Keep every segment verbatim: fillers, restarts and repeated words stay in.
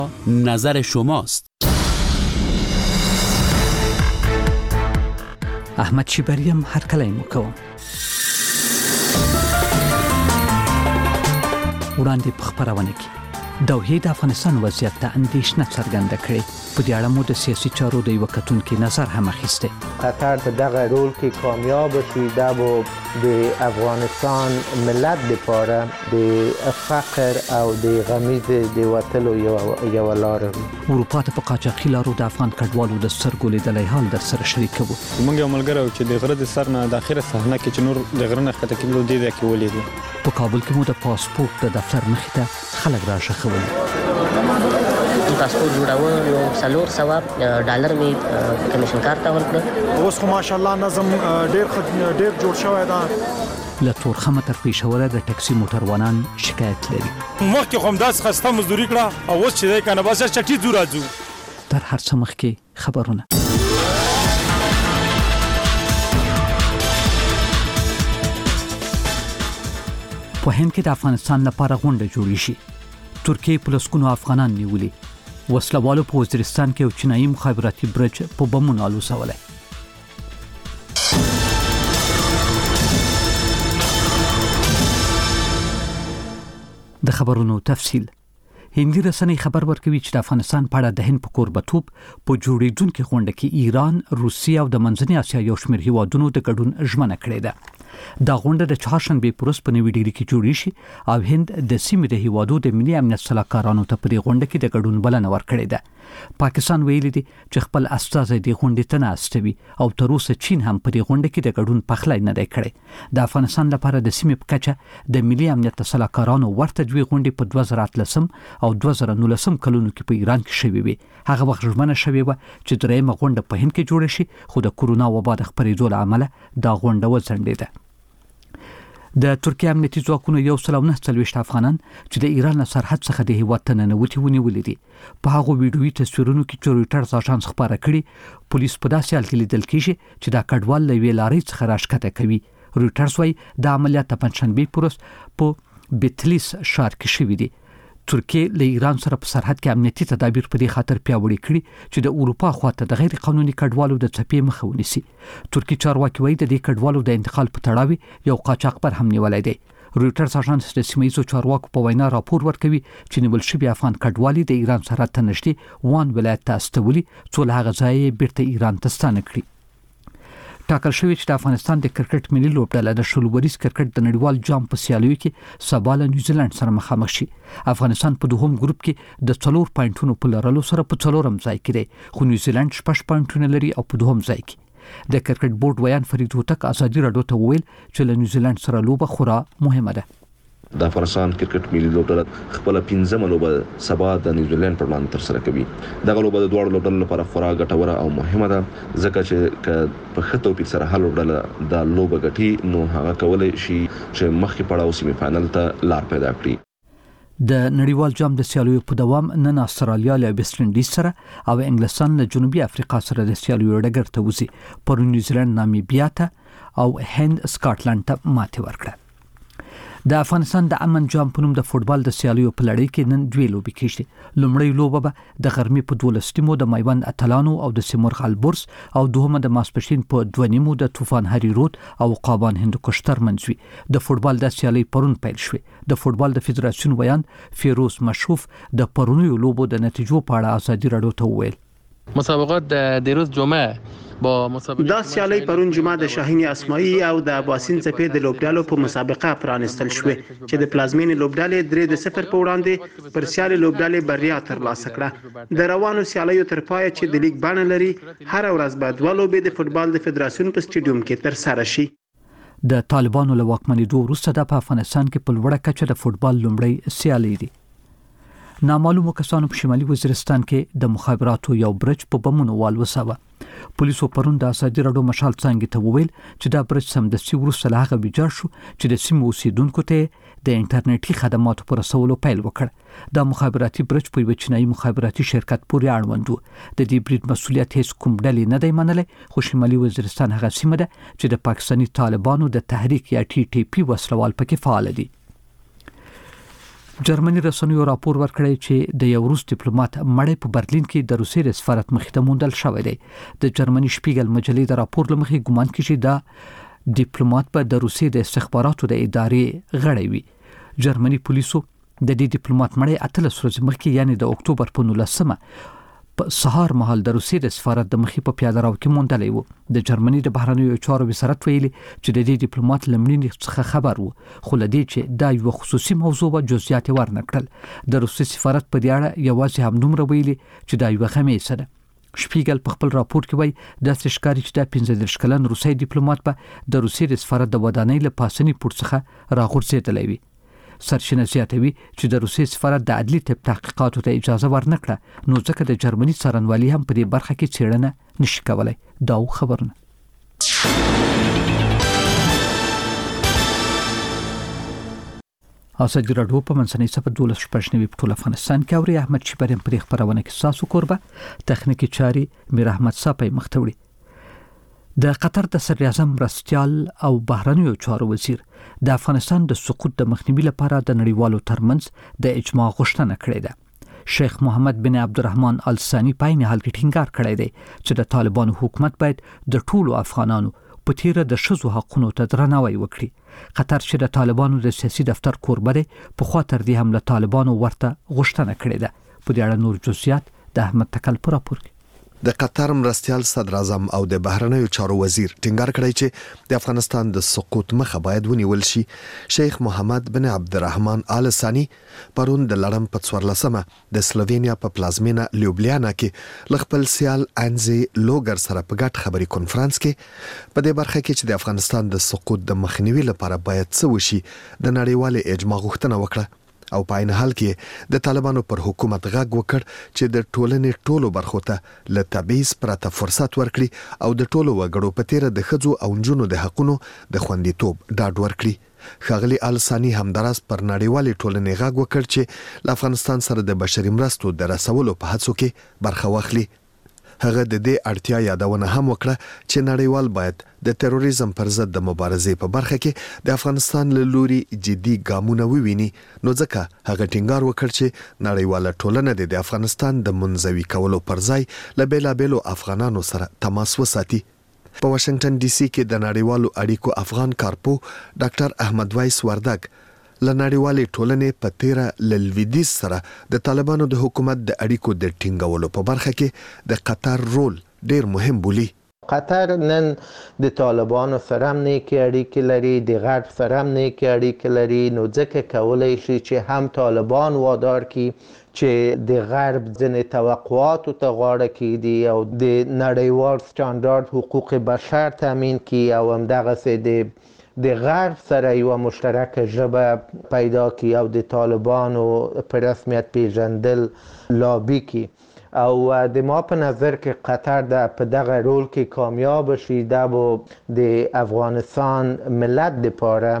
نظر شماست. احمد شیبریم هر کلای مکوم وړاندې په خبرونه کې توحید افغانستان وضعیت ته اندېښنه څرګنده کړې. په دې اړه مو د سیاسي چارو د یو کتونکو نظر هم اخیسته. قطر په دغه رول کې کامیاب شي دا به د افغانستان ملت لپاره د فقر او د غمیز د وټلو یو یو لار وي. اروپا ته په قاچاقي لارو د افغان کډوالو د سترګو لیدلای حال در سره شریکو. موږ یو ملګری چې د غره د سر نه د اخیره صحنه کې چې نور د غره نه خطه کېدل دی د کې ولیدو. په کابل کې مو د پاسپورت د دفتر مخې ته خلک راښخول. پاسپورت جوړاوه نو څلور سوه ډالر می کمیشن کار ته ورکړ. اوس خو ماشاءالله نظم ډیر ډیر جوړ شوی دا. له تورخمه تر پېښوره د ټکسي موټروانان شکایت لري. مخکې خو همداسې خسته مزدوري کړه او اوس چې دی که نه بس چټي ځو راځو. تر هر څه مخکې خبرونه. په هند کې د افغانستان لپاره غونډه جوړې شي. ترکیه په لسګونو افغانان نیولي. وسلوالو په وزیرستان کې یو چینایي مخابراتي برج په بمونو الوزولی. د خبرونو تفصیل. هندي رسنۍ خبر ورکوي چې د افغانستان په اړه د هند په کوربتوب په جوړېدونکو غونډه کې ایران، روسیه او د منځنۍ اسیا یو شمېر هیوادونو د ګډون ژمنه کړې ده. دا غونډه د چهارشنبه پروس په نوې ډیلي کې جوړې شي او هند د سیمې د هیوادو د ملي امنیت صلاحکارانو ته په دې غونډه کې د ګډون بلنه ورکړې ده. پاکستان ویلي دی چې خپل استازي د غونډې ته نه استوي او تر اوسه چین هم په دې غونډه کې د ګډون پخلی نه دی کړی. د افغانستان لپاره د سیمې په کچه د ملي امنیت صلاحکارانو ورته دوی غونډې په دوه زره اتلسم او دوه زره نولسم کلونو کې په ایران کې شوې وي. هغه وخت ژمنه شوې و چې درېیمه غونډه په هند کې جوړه شي، خو د کورونا وبا د خپرېدو له امله دا غونډه وځنډېده. د ترکیه امنیتي ځواکونو یو سل او نهه څلوېښت افغانان چې د ایران له سرحد څخه د هیواد ته ننوتي ونیولي دي. په هغو ویډیويي تصویرونو کې چې رویټرز اژانس خبره کړې، پولیس په داسې حال کې لیدل کېږي چې دا کډوال له یوې لارۍ څخه راښکته کوي. رویټرز وايي د عملیات د پنجشنبې په ورځ په بیتلیس ښار کې شوي دي. ترکیه له ایران سره په سرحد کې امنیتي تدابیر په دې خاطر پیاوړي کړي چې د اروپا خواته د غیر قانوني کډوالو د څپې مخه ونیسي. ترکیه چارواکي وايي د دې کډوالو د انتقال په تړاو یو قاچاقبر هم نیولای دی. رویټرز اژانس د سیمه‌ییزو چارواکو په وینا راپور ورکوي چې نیول شوي افغان کډوالي د ایران سرحد ته نږدې وان ولایت ته استولي، څو له هغه ځایه بیرته ایران ته ستانه کړي. ټاکل شوی چې د افغانستان د کرکټ ملي لوبډله د شلوریز کرکټ د نړیوال جام په سیالیو کې سبا له نیوزیلند سره مخامخ شي. افغانستان په دوهم ګروپ کې د څلور پوینټونو په لرلو سره په څلورم ځای کې دی، خو نیوزیلند شپږ پوینټونه لري او په دوهم ځای کې. د کرکټ بورډ ویان فرید هوتک ازادي راډیو ته وویل چې له نیوزیلند سره لوبه خورا مهمه ده. د افغانستان کرکټ ملي لوبډله خپل پنځمه لوبه سبا د نیوزیلند پر وړاندې تر سره کوي. دغه لوبه د دوه لوبډلو لپاره خورا ګټوره او مهمه ده، ځکه چې په ښه توپیر سره هر لوبډله د لوبه ګټي نو هغه کولای شي چې مخکې پړاو سیمه فائنل ته لار پیدا کړي. د نړیوال جام د سیالیو په دوام نن استرالیا له ویسټ انډیز سره او انګلستان له جنوبي افریقا سره د سیالیو ډګر ته وځي. پر نیوزیلند نامیبیا ته او هند سکاټلند ته ماتې ورکړه. د افغانستان د امن جام په نوم د فوتبال د سیالیو په لړۍ کې نن دوه لوبې کېږي. لومړی لوبه به د غرمې په دولس نیمو د میوند اتلانو او د سیمرغ البورس او دوهمه د ماسپښین په دوه نیمو د طوفان هری رود او قابان هندوکش ترمنځ وي. د فوتبال د سیالۍ پرون پیل شوې. د فوتبال د فدراسیون ویان فیروز مشروف د پرونیو لوبو د نتیجو په اړه ازادي راډیو ته وویل. مسابقات د روز جمعه با مسابقه دا سیالۍ پرون جمعه د شاهین اسماعیل او د اباسین څپې د لوبډالو په مسابقه پرانستل شوې چې د پلازمین لوبډالې درې د صفر په وړاندې پر سیالي لوبډالې بریا ترلاسه کړه. د روانو سیالیو تر پای چې د لیګ بڼه لري، هر ورځ به دوه لوبې د فوتبال د فدراسیون په سټیډیوم کې تر سره شي. د طالبانو له واکمنېدو وروسته د افغانستان کې په لوړه کچه د فوتبال لومړی سیالي دي. نامعلومو کسانو په شمالي وزیرستان کې د مخابراتو یو برج په بمونو والوساوه. پولیسو پرون د ازادي راډیو مشال څنګه ته وویل چې دا برج سمدستي وروسته له هغه ویجاړ شو چې د سیمې اوسیدونکو ته د انټرنیټي خدماتو پر رسولو پیل وکړ. دا مخابراتي برج په یو چینایي مخابراتي شرکت پورې اړوند و. د دې برید مسؤلیت هیڅ کوم ډلې نه دی منلی، خو شمالي وزیرستان هغه سیمه ده چې د پاکستاني طالبانو د تحریک یا ټي ټي پی وسلوال پکې فعال دي. جرمني رسنیو راپور ورکړی چې د یو روس ډیپلوماټ مړی په برلین کې د روسیې د سفارت مخې ته موندل شوی دی. د جرمني شپیګل مجلې د راپور لمخې ګومان کیږي چې دا ډیپلوماټ په د روسیې د استخباراتو د ادارې غړی وي. جرمني پولیسو د دې ډیپلوماټ مړی اتلس ورځې مخکې یعنی د اکتوبر په نولسمه په سهار مهال د روسیې د سفارت د مخې په پیاده رو کې موندلی وو. د جرمني د بهرنیو چارو وزارت ویلي چې د دې ډیپلوماټ له مړینې څخه خبر وو، خو له دې چې دا یو خصوصي موضوع و جزئیات یې ورنکړل. د روسیې سفارت په دې اړه یوازې همدومره ویلي چې دا یو خمیسه ده. شپیګل په خپل راپور کې وایي داسې ښکاري چې دا پنځه دېرش کلن روسي ډیپلوماټ به د روسیې د سفارت د ودانۍ له پاسني پوړ څخه راغورځېدلی وي. سرچینه زیاتوي چې د روسیې سفارت د عدلي طب تحقیقاتو ته اجازه ورنکړه، نو ځکه د جرمني څارنوالي هم په دې برخه کې څېړنه نشي کولای. دا خبرونه ازادي راډیو په منځنۍ صفحه دولس شپږ نوي په ټول افغانستان کې اوري. احمد شیبریم پر خبرونه کې ساسو کوربه تخنیکی چاري میر احمد صاحب مختوړي. د قطر د صدر اعظم مرستیال او بهرنیو چارو وزیر د افغانستان د سقوط د مخنیوي لپاره د نړیوالو ترمنځ د اجماع غوښتنه کړې ده. شیخ محمد بن عبدالرحمن آل ثانی په عین حال کې ټینګار کړی دی چې د طالبانو حکومت باید د ټولو افغانانو په تیره د ښځو حقونو ته درناوی وکړي. قطر چې د طالبانو د سیاسي دفتر کوربه دی، په خوا تر دې هم له طالبانو ورته غوښتنه کړې ده. په دې اړه نور جزئیات د احمد تکل په راپور کې. د قطر مرستیال صدر اعظم او د بهرنیو چارو وزیر ټینګار کړی چې د افغانستان د سقوط مخه باید ونیول شي. شیخ محمد بن عبدالرحمن آل ثانی پرون د لړم په څوارلسمه د سلووینیا په پلازمینه لیوبلیانا کې ل خپل سیال انزي لوګر سره په ګډ خبري کانفرنس کې په دې برخه کې چې د افغانستان د سقوط د مخنیوي لپاره باید څه وشي د نړیوال اجماع غوښتنه وکړه، او په عین حال کې د طالبانو پر حکومت غږ وکړ چې د ټولنې ټولو برخو ته له تبعیض پرته فرصت ورکړي او د ټولو وګړو په تیره د ښځو او نجونو د حقونو د خوندیتوب ډاډ ورکړي. ښاغلي آل ثانی همداراز پر نړیوالې ټولنې غږ وکړ چې له افغانستان سره د بشري مرستو د رسولو په هڅو کې برخه واخلي. هغه د دې اړتیا یادونه هم وکړه چې نړیوال باید د تروریزم پر ضد د مبارزې په برخه کې د افغانستان له لوري جدي ګامونه وویني، نو ځکه هغه ټینګار وکړ چې نړیواله ټولنه د افغانستان د منزوي کولو پر ځای له بیلابیلو افغانانو سره تماس وساتي. په واشنگټن ډي سي کې د نړیوالو اړیکو افغان کارپو ډاکټر احمد وایس وردګ له نړیوالې ټولنې په تیره له لویدیځ سره د طالبانو د حکومت د اړیکو د ټینګولو په برخه کې د قطر رول ډیر مهم بولي. قطر نن د طالبانو سره هم نیکې اړیکې لري، د غرب سره هم نیکې اړیکې لري، نو ځکه کولی شي چې هم طالبان وادار کی چې د غرب ځینې توقعاتو ته غاړه کیږدي او د نړیوال سټانډارد حقوق بشر تامین کی او همدغسې د د غرب سره یو مشترک ژبه پیدا کی او د طالبانو په رسمیت پیژندل لابی کی. او د ما په نظر کې قطر د په دغه رول کې کامیاب شي، دا به د افغانستان ملت لپاره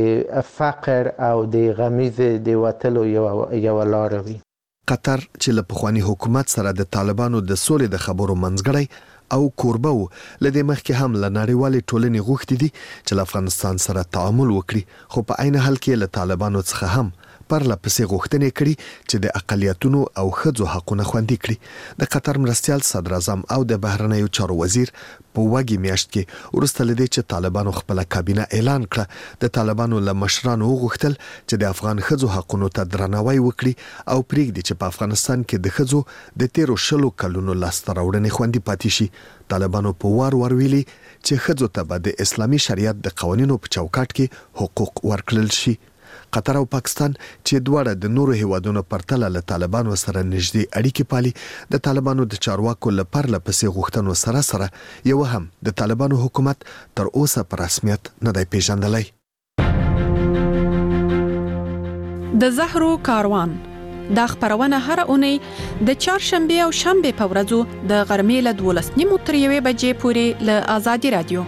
د فقر او د غمیز د وتلو یو یو لار وي. قطر چې له پخوانی حکومت سره د طالبانو د سولې د خبرو منځګړی او کوربه و، لدې مخکې هم له نړیوالې ټولنې غوښتي دي چې له افغانستان سره تعامل وکړي، خو په عین حال کې له طالبانو څخه هم پرله پسې غوښتنې کړي چې د اقلیتونو او ښځو حقونه خوندي کړي. د قطر مرستیال صدر اعظم او د بهرنیو چارو وزیر په وګړي میاشت کې وروسته لدې چې طالبانو خپل کابینه اعلان کړه، د طالبانو له مشرانو وغوښتل چې د افغان ښځو حقونو ته درناوی وکړي او پرېږدي چې په افغانستان کې د ښځو د تیرو شلو کلونو لاسته راوړنې خوندي پاتې شي. طالبانو په وار ور ویلي چې ښځو ته به د اسلامي شریعت د قوانینو په چوکاټ کې حقوق ورکړل شي. قطر او پاکستان چې دواړه د نورو هیوادونو پرتله له طالبانو سره نږدې اړیکې پالي، د طالبانو د چارواکو لپاره لپسې غوښتنو سره سره یو هم د طالبانو حکومت تر اوسه په رسمیت نه دی پیژندلی. د زهرو کاروان دا خبرونه هر اونۍ د چهارشنبه او شنبه په ورځو د غرمې له دولس نیمو تر یوې بجې پورې له آزادي رادیو.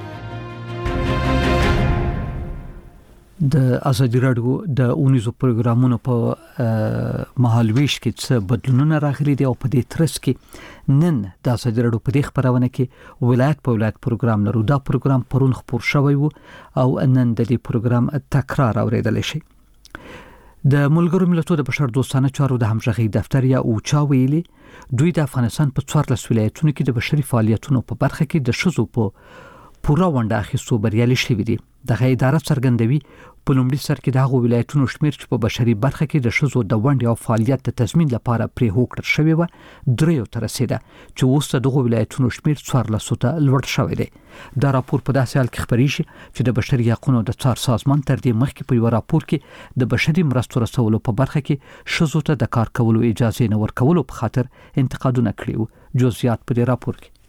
د آزادي رادیو د اونیزو پروګرامونو په مهالويش کې څه بدلونونه راغلي دي او په دې ترڅ کې نن د آزادي رادیو په دې خبرونه کې ولایت په ولایت پروګرام لرو. دا پروګرام پرون خبر شوی وو او نن د دې پروګرام تکرار اوریدل شي. د ملګرو ملتونو د بشر دوستانه چارو د همغږي دفتر یا اوچا ویلي دوی د افغانستان په څوارلس ولایتونو کې د بشري فعالیتونو په برخه کې د شذو په پورا ونډه اخیستو بریالي شوي دي. دغه اداره څرګندوي په لومړي سر کې د هغو ولایتونو شمیر چې په بشري برخه کې د شذو د ونډې او فعالیت د تضمین لپاره پرې هوکړه شوې و دریو ته رسیده چې اوس دغه ولایتونو شمیر څوارلس ته لوړ شوی دی. دا راپور په داسې حال کې خبرېږي چې د بشري حقوقو د څار سازمان تر دې مخکې په یو راپور کې د بشري مرستو رسولو په برخه کې شذو ته د کار کولو اجازه نه ورکولو په خاطر انتقادونه کړي وو. جزئیات په دې راپور کې.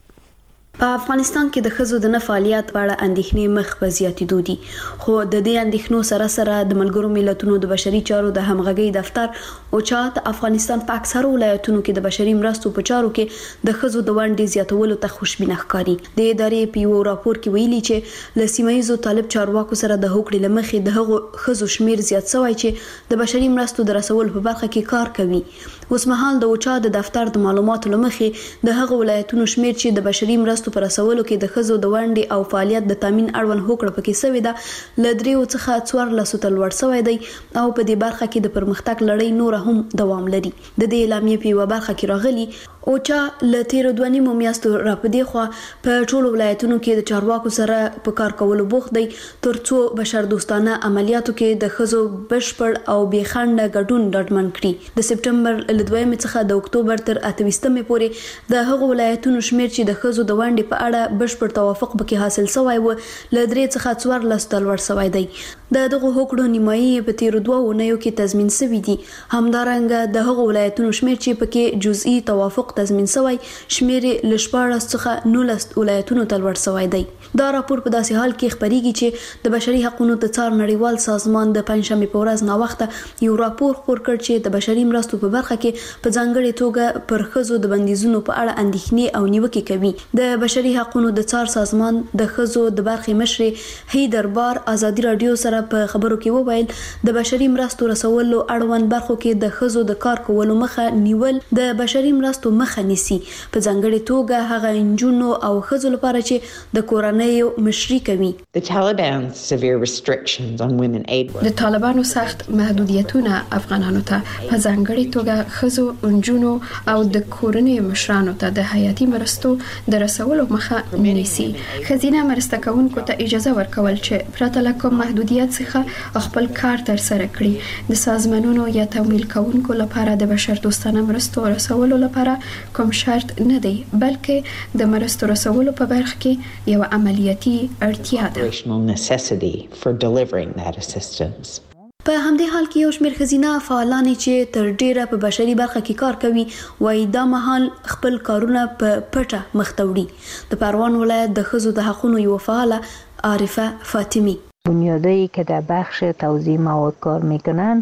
په افغانستان کې د ښځو د نه فعالیت په اړه اندېښنې مخ په زیاتېدو دي، خو د دې اندېښنو سره سره د ملګرو ملتونو د بشري چارو د همغږۍ دفتر اوچا د افغانستان په اکثرو ولایتونو کې د بشري مرستو په چارو کې د ښځو د ونډې زیاتولو ته خوشبینه ښکاري. د ادارې په یو راپور کې ویلي چې له سیمه ییزو طالب چارواکو سره د هوکړې له مخې د هغو ښځو شمیر زیات شوی چې د بشري مرستو د رسولو په برخه کې کار کوي. اوس مهال د اوچا د دفتر د معلوماتو له مخې د هغو ولایتونو شمیر چې د بشري مرستو پر رسولو کې د ښځو د ونډې او فعالیت د تامین اړوند هوکړه پکې شوې ده له دریو څخه څوارلس ته لوړ شوی دی او په دې برخه کې د پرمختګ لړۍ نور هم دوام لري. د دې اعلامیې په یوه برخه کې راغلي اوچا له تیرو دوه نیمو میاشتو راپدې خوا په ټولو ولایتونو کې د چارواکو سره په کار کولو بوخت دی ترڅو بشر دوستانه عملیاتو کې د ښځو بشپړ او بې خنډه ګډون ډاډمن کړي. د سپټمبر له دویمې څخه د اکتوبر تر اته ویشتمې پورې د هغو ولایتونو شمیر چې د ښځو د ونډې په اړه بشپړ توافق پکې حاصل شوی و له درې څخه څوارلس ته لوړ شوی دی. د دغه هوکړو نیمایي په تیرو دوه اونیو کې تضمین شوي دي. همدارنګه د هغو ولایتونو شمیر چې پکې جزئي توافق تضمین شوی شمیر له شپاړس څخه نولس ولایتونو ته لوړ شوی دی. دا راپور په داسې حال کې خبرېږي چې د بشري حقوقو د څار نړیوال سازمان د پنځشنبې په ورځ ناوخته یو راپور خپور کړ چې د بشري مرستو په برخه کې په ځانګړې توګه پر ښځو د بندیزونو په اړه اندېښنې او نیوکې کوي. د بشري حقوقو د څار سازمان د ښځو د برخې مشر هیدر بار ازادي رادیو سره په خبرو کې وویل د بشري مرستو رسولو اړوند برخو کې د ښځو د کار کولو مخه نیول د بشري مرستو مخه نیسي، په ځانګړې توګه هغه نجونو او ښځو لپاره چې د کورنۍ مشري کوي. د طالبانو سخت محدودیتونه افغانانو ته په ځانګړې توګه ښځو، نجونو او د کورنۍ مشرانو ته د حیاتي مرستو د رسولو مخه نیسي. ښځینه مرسته کوونکو ته اجازه ورکول چې پرته له کوم محدودیت څخه خپل کار تر سره کړي. د سازمانونو یا تمویل کوونکو لپاره د بشر دوستانه مرستو رسولو لپاره کوم شرط نه دی، بلکې د مرستو رسولو په برخه کې یو عملیاتي اړتیا ده. په همدې حال کې یو شمېر ښځینه فعالانې چې تر ډیره په بشري برخه کې کار کوي وایي دا مهال خپل کارونه په پټه مخ ته وړي. د پروان ولایت د ښځو د حقوقو یو فعاله عارفه فاطمی بنیادایی که در بخش توزیع مواد کار میکنن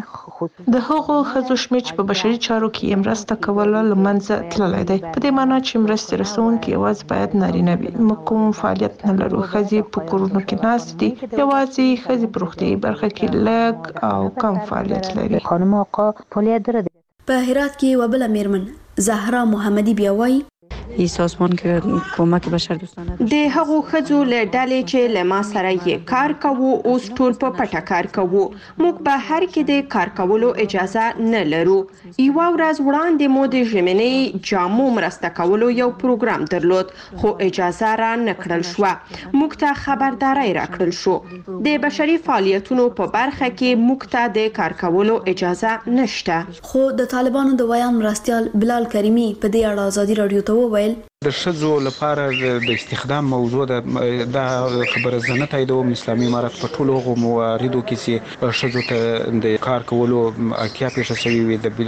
د هغو ښځو شمیر چې په بشري چارو کې مرسته کوله له منځه تللی دی. په دې معنی چې مرستې رسونکي یوازې باید نارینه وي. موږ کوم فعالیت نه لرو. ښځې په کورونو کې ناست دي. یوازې ښځې په روغتیایي برخه کې لږ او کم فعالیت لري. خانم آقا فعالیت داره. په هرات کې یوه بله میرمن زهرا محمدي بیا وایي ای سازمان که کمک بشر دوستانه د هغو ښځو له ډلې چې له ما سره یې کار کوو اوس ټول په پټه کار کوو. موږ په هر کې د کار کولو اجازه نه لرو. یوه ورځ وړاندې مو د ژمنۍ جامو مرسته کولو یو پروګرام درلود خو اجازه را نه کړل شوه. موږ ته خبرداری را کړل شو. د بشري فعالیتونو په برخه کې موږ ته د کار کولو اجازه نشته. خو د طالبانو د ویان مرستیال بلال کریمی په دې اړه ازادي رادیو ته وویل د ښځو لپاره د استخدام موضوع ده دا خبره زه نه تاییدوم. اسلامي امارت په ټولو هغو مواردو کې چې ښځو ته د کار کولو اړتیا پیښه شوې وي د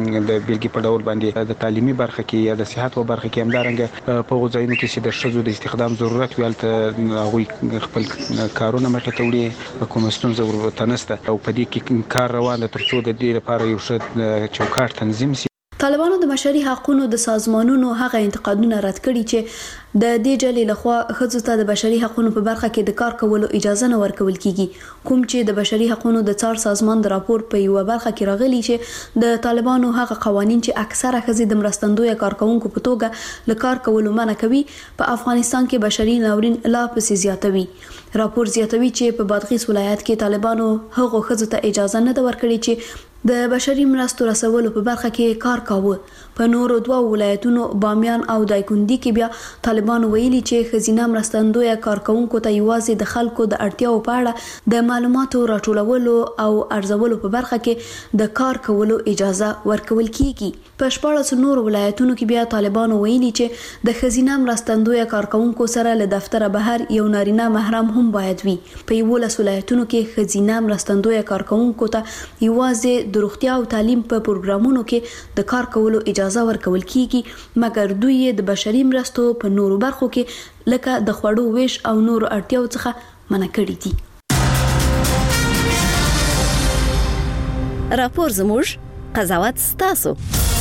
بیلګې په ډول باندې د تعلیمي برخه کې یا د صحت په برخه کې همدارنګه په هغو ځایونو کې چې د ښځو د استخدام ضرورت وي هلته هغوی خپل کارونه مخې ته وړي. کومه ستونزه ورته نشته او په دې کې کار روان ده تر څو د دې لپاره یو ښه چوکاټ تنظیم شي. طالبانو د بشري حقوقو د سازمانونو هغه انتقادونه رد کړي چې د دې ډلې لخوا ښځو ته د بشري حقوقو په برخه کې د کار کولو اجازه نه ورکول کیږي. کوم چې د بشري حقوقو د څار سازمان د راپور په یو برخه کې راغلي چې د طالبانو هغه قوانين چې اکثره ښځې د مرستندوی کارکونکو په توګه له کار کولو منع کوي په افغانستان کې بشري ناورین لا پسې زیاتوي. راپور زیاتوي چې په بادغیس ولایت کې طالبانو هغه ښځو ته اجازه نه ورکړي چې د بشري مرستو رسولو په برخه کې کار کاوه. په نورو دوه ولایتونو بامیان او دایکندي کې بیا طالبان ویلي چې خزینه مرستندوی کارکونکو ته یوازې د خلکو د اړتیاو په اړه د معلوماتو راټولولو او ارزولو په برخه کې د کار کولو اجازه ورکول کیږي. په شپاړسو نورو ولایتونو کې بیا طالبان ویلي چې د خزینه مرستندوی کارکونکو سره له دفتر بهر یو نارینه محرم هم باید وي. په یولس ولایتونو کې خزینه مرستندوی کارکونکو ته یوازې د روغتیا او تعلیم په پروګرامونو کې د کار کولو اجازه ورکول کیږي، مګر دوی د بشري مرستو په نورو برخو کې لکه د خوړو ویش او نورو اړتیاو څخه منع کړي دي. راپور زموږ، قضاوت ستاسو.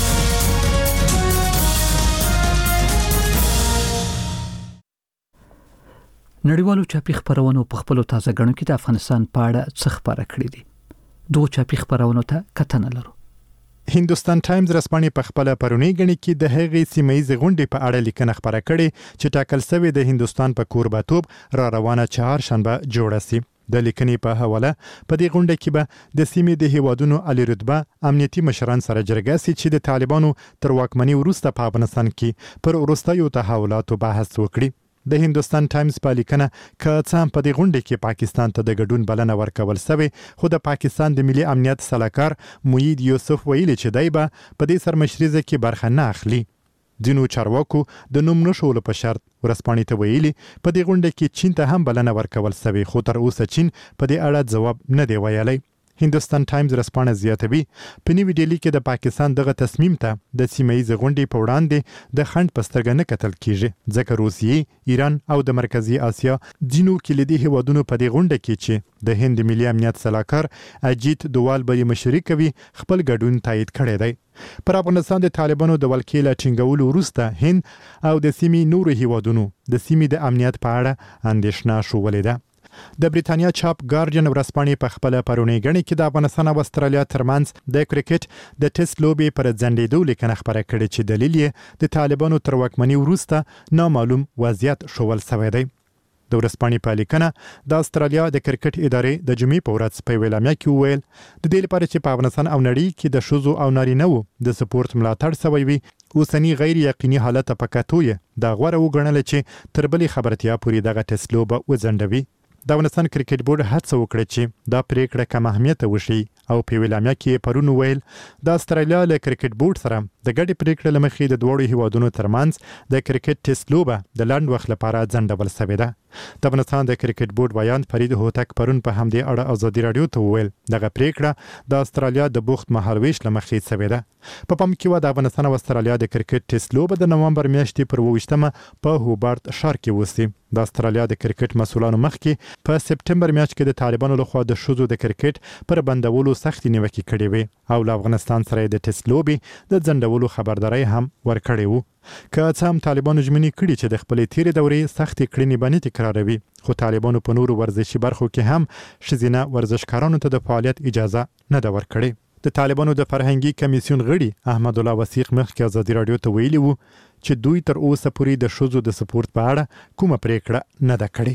نړیوالو چاپي خبرونو په خپلو تازه غړو کې د افغانستان په اړه څه خبره کړې دي. دوه چاپي خبرونو ته کتنه لرو. هندوستان ټایمز رسپانې په خپل پرونی غني کې د هغې سیمایي غونډې په اړه لیکنه خبره کړې چې ټاکل شوی د هندوستان په کوربه‌توب را روانه چهارشنبه جوړه سي. د لیکنې په حواله په دې غونډه کې به د سیمې د هیوادونو عالی رتبه امنیتي مشران سره جرګه سي چې د طالبانو تر واکمنۍ وروسته په افغانستان کې پر وروستیو تحولاتو بحث وکړي. د هندوستان ټایمز په لیکنه که څه هم په دې غونډه کې پاکستان ته د ګډون بلنه ورکول شوې، خو د پاکستان د ملي امنیت سلاکار موید یوسف ویلي چې دی به په دې سرمشریزه کې برخه نه اخلي. ځینو چارواکو د نوم نشولو په شرط ورسپانې ته ویلي په دې غونډه کې چین ته هم بلنه ورکول شوې، خو تر اوسه چین په دې اړه ځواب نه دی ویلی. هندوستان ټایمز رسپانه زیاتوي په نیوی ډیلی کې د پاکستان دغه تصمیم ته د سیمایي غونډې په وړاندې د خنډ په سترګه نه کتل کیږي، ځکه روسیې، ایران او د مرکزی اسیا ځینو کلیدي هیوادونو په دې غونډه کې چې د هند ملي امنیت سلاکار اجیت دوال به مشري کوي خپل ګډون تایید کړی دی. پر افغانستان د طالبانو د ولکې له ټینګولو وروسته هند او د سیمې نورو هیوادونو د سیمې د امنیت په اړه اندېښنه شولې ده. د بریتانیا چاپ ګارډین ورسپانې په خپل پرونی غني کې د افغانستان او استرالیا ترمنځ د کرکټ د ټیسټ لوبې پر ځنډېدو لیکنه خبره کړې چې دلیل یې د طالبانو تر واکمنۍ وروسته نامعلوم وضعیت شول شوی دی. د ورسپانې په لیکنه د استرالیا د کرکټ ادارې د جمعې په ورځ په ویلامیا کې وویل د دې لپاره چې په افغانستان او نړۍ کې د ښځو او نارینه‌وو د سپورت ملاتړ شوی وي، اوسنی غیر یقیني حالت په کتو یې دا غوره وګڼل چې تر بلې خبرتیا پورې دغه ټیسټ لوبه وځنډوي. د افغانستان کرکټ بورډ هڅه وکړه چې دا پریکړه کم اهمیته وشي او په ویلامیا کې پرون ویل د استرالیا له کرکټ بورډ سره د ګډې پریکړې لمخې د دوړو هیوادونو ترمنځ د کرکټ ټیسټ لوبه د لاند وخت لپاره ځنډول شوې ده. د افغانستان د کرکټ بورډ بیان فرید هوتک پرون په همدې اړه ازادي رادیو ته وویل دغه پریکړه د استرالیا د بوخت مهالويش لمخې شوې ده. په پام کې و د افغانستان او استرالیا د کرکټ ټیسټ لوبه د نومبر میاشتې پر اوویشتمه په هوبارت ښار کې وسی. د استرالیا د کرکټ مسولانو مخکې په سپټمبر میاشت کې د طالبانو لخوا د ښځو د کرکټ پر بندولو سختې نیوکې کړې وې او له افغانستان سره د ټیسټ لوبې د ځنډولو خبرداری هم ورکړې وو. که څه هم طالبانو ژمنې کړي چې د خپلې تیرې دورې سختې کړنې به نه تکراروي، خو طالبانو په نورو ورزشي برخو کې هم ښځینه ورزشکارانو ته د فعالیت اجازه نه ده ورکړې. د طالبانو د فرهنګي کمیسیون غړي احمد الله وثیق مخکې ازادي رادیو ته ویلي وو چې دوی تر اوسه پورې د ښځو د سپورت په اړه کومه پریکړه نه ده کړې.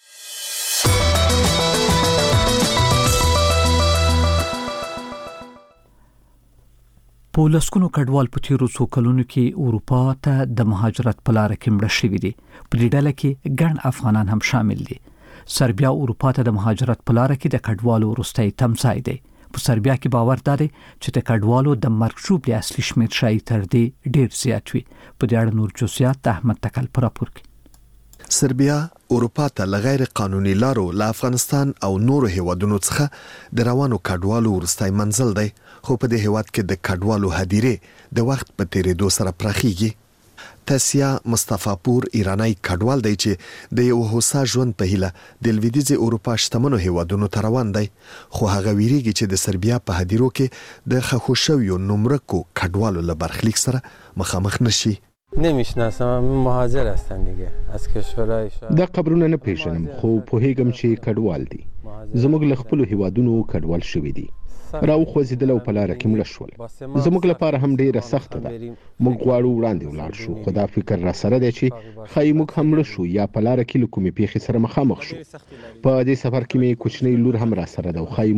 په لسګونو کډوال په تیرو څو کلونو کې اروپا ته د مهاجرت په لار کې مړه شوي دي. په دې ډله کې ګڼ افغانان هم شامل دي. سربیا اروپا ته د مهاجرت په لار کې د کډوالو وروستی تمځای دی. په سربیا کې باور دی چې د کډوالو د مرګ ژوبلې اصلي شمېر شاید تر دې ډېر زیات وي. په دې اړه نور جزئیات د احمد تکل په راپور کې. سربیا اروپا ته لغیر قانوني لارو له افغانستان او نورو هیوادونو څخه د روانو کډوالو وروستی منزل دی، خو په دې هیواد کې د کډوالو هدیره د وخت په تیریدو سره پراخیږي. تاسیا مصطفی پور ایرانی کډوال دی چې د یو هوسا ژوند په هیله د لویدیځ اروپا شتمنو هیوادونو ته روان دی، خو هغه ویریږي چې د سربیا په هدیرو کې د خښوشویو نمرکو کډوالو له برخلیک سره مخامخ نشي. نمیشناسم، مهاجر هستن دیگه از کشورهای دا قبرونه نه پیژنم، خو پوهیږم چې کډوال دي. زموږ له خپل هیوادونو کډوال شوي دي، راو خوځیدل او په لار کې مړه شول. زموږ لپاره هم ډیره سخته ده. موږ غواړو وړاندې ولاړ شو، خو دا فکر را سره دی چې ښایي موږ هم مړه شو یا په لار کې له کومې پیښې سره مخامخ شو. په دې سفر کې مې کوچنۍ لور هم را سره ده او ښایي موږ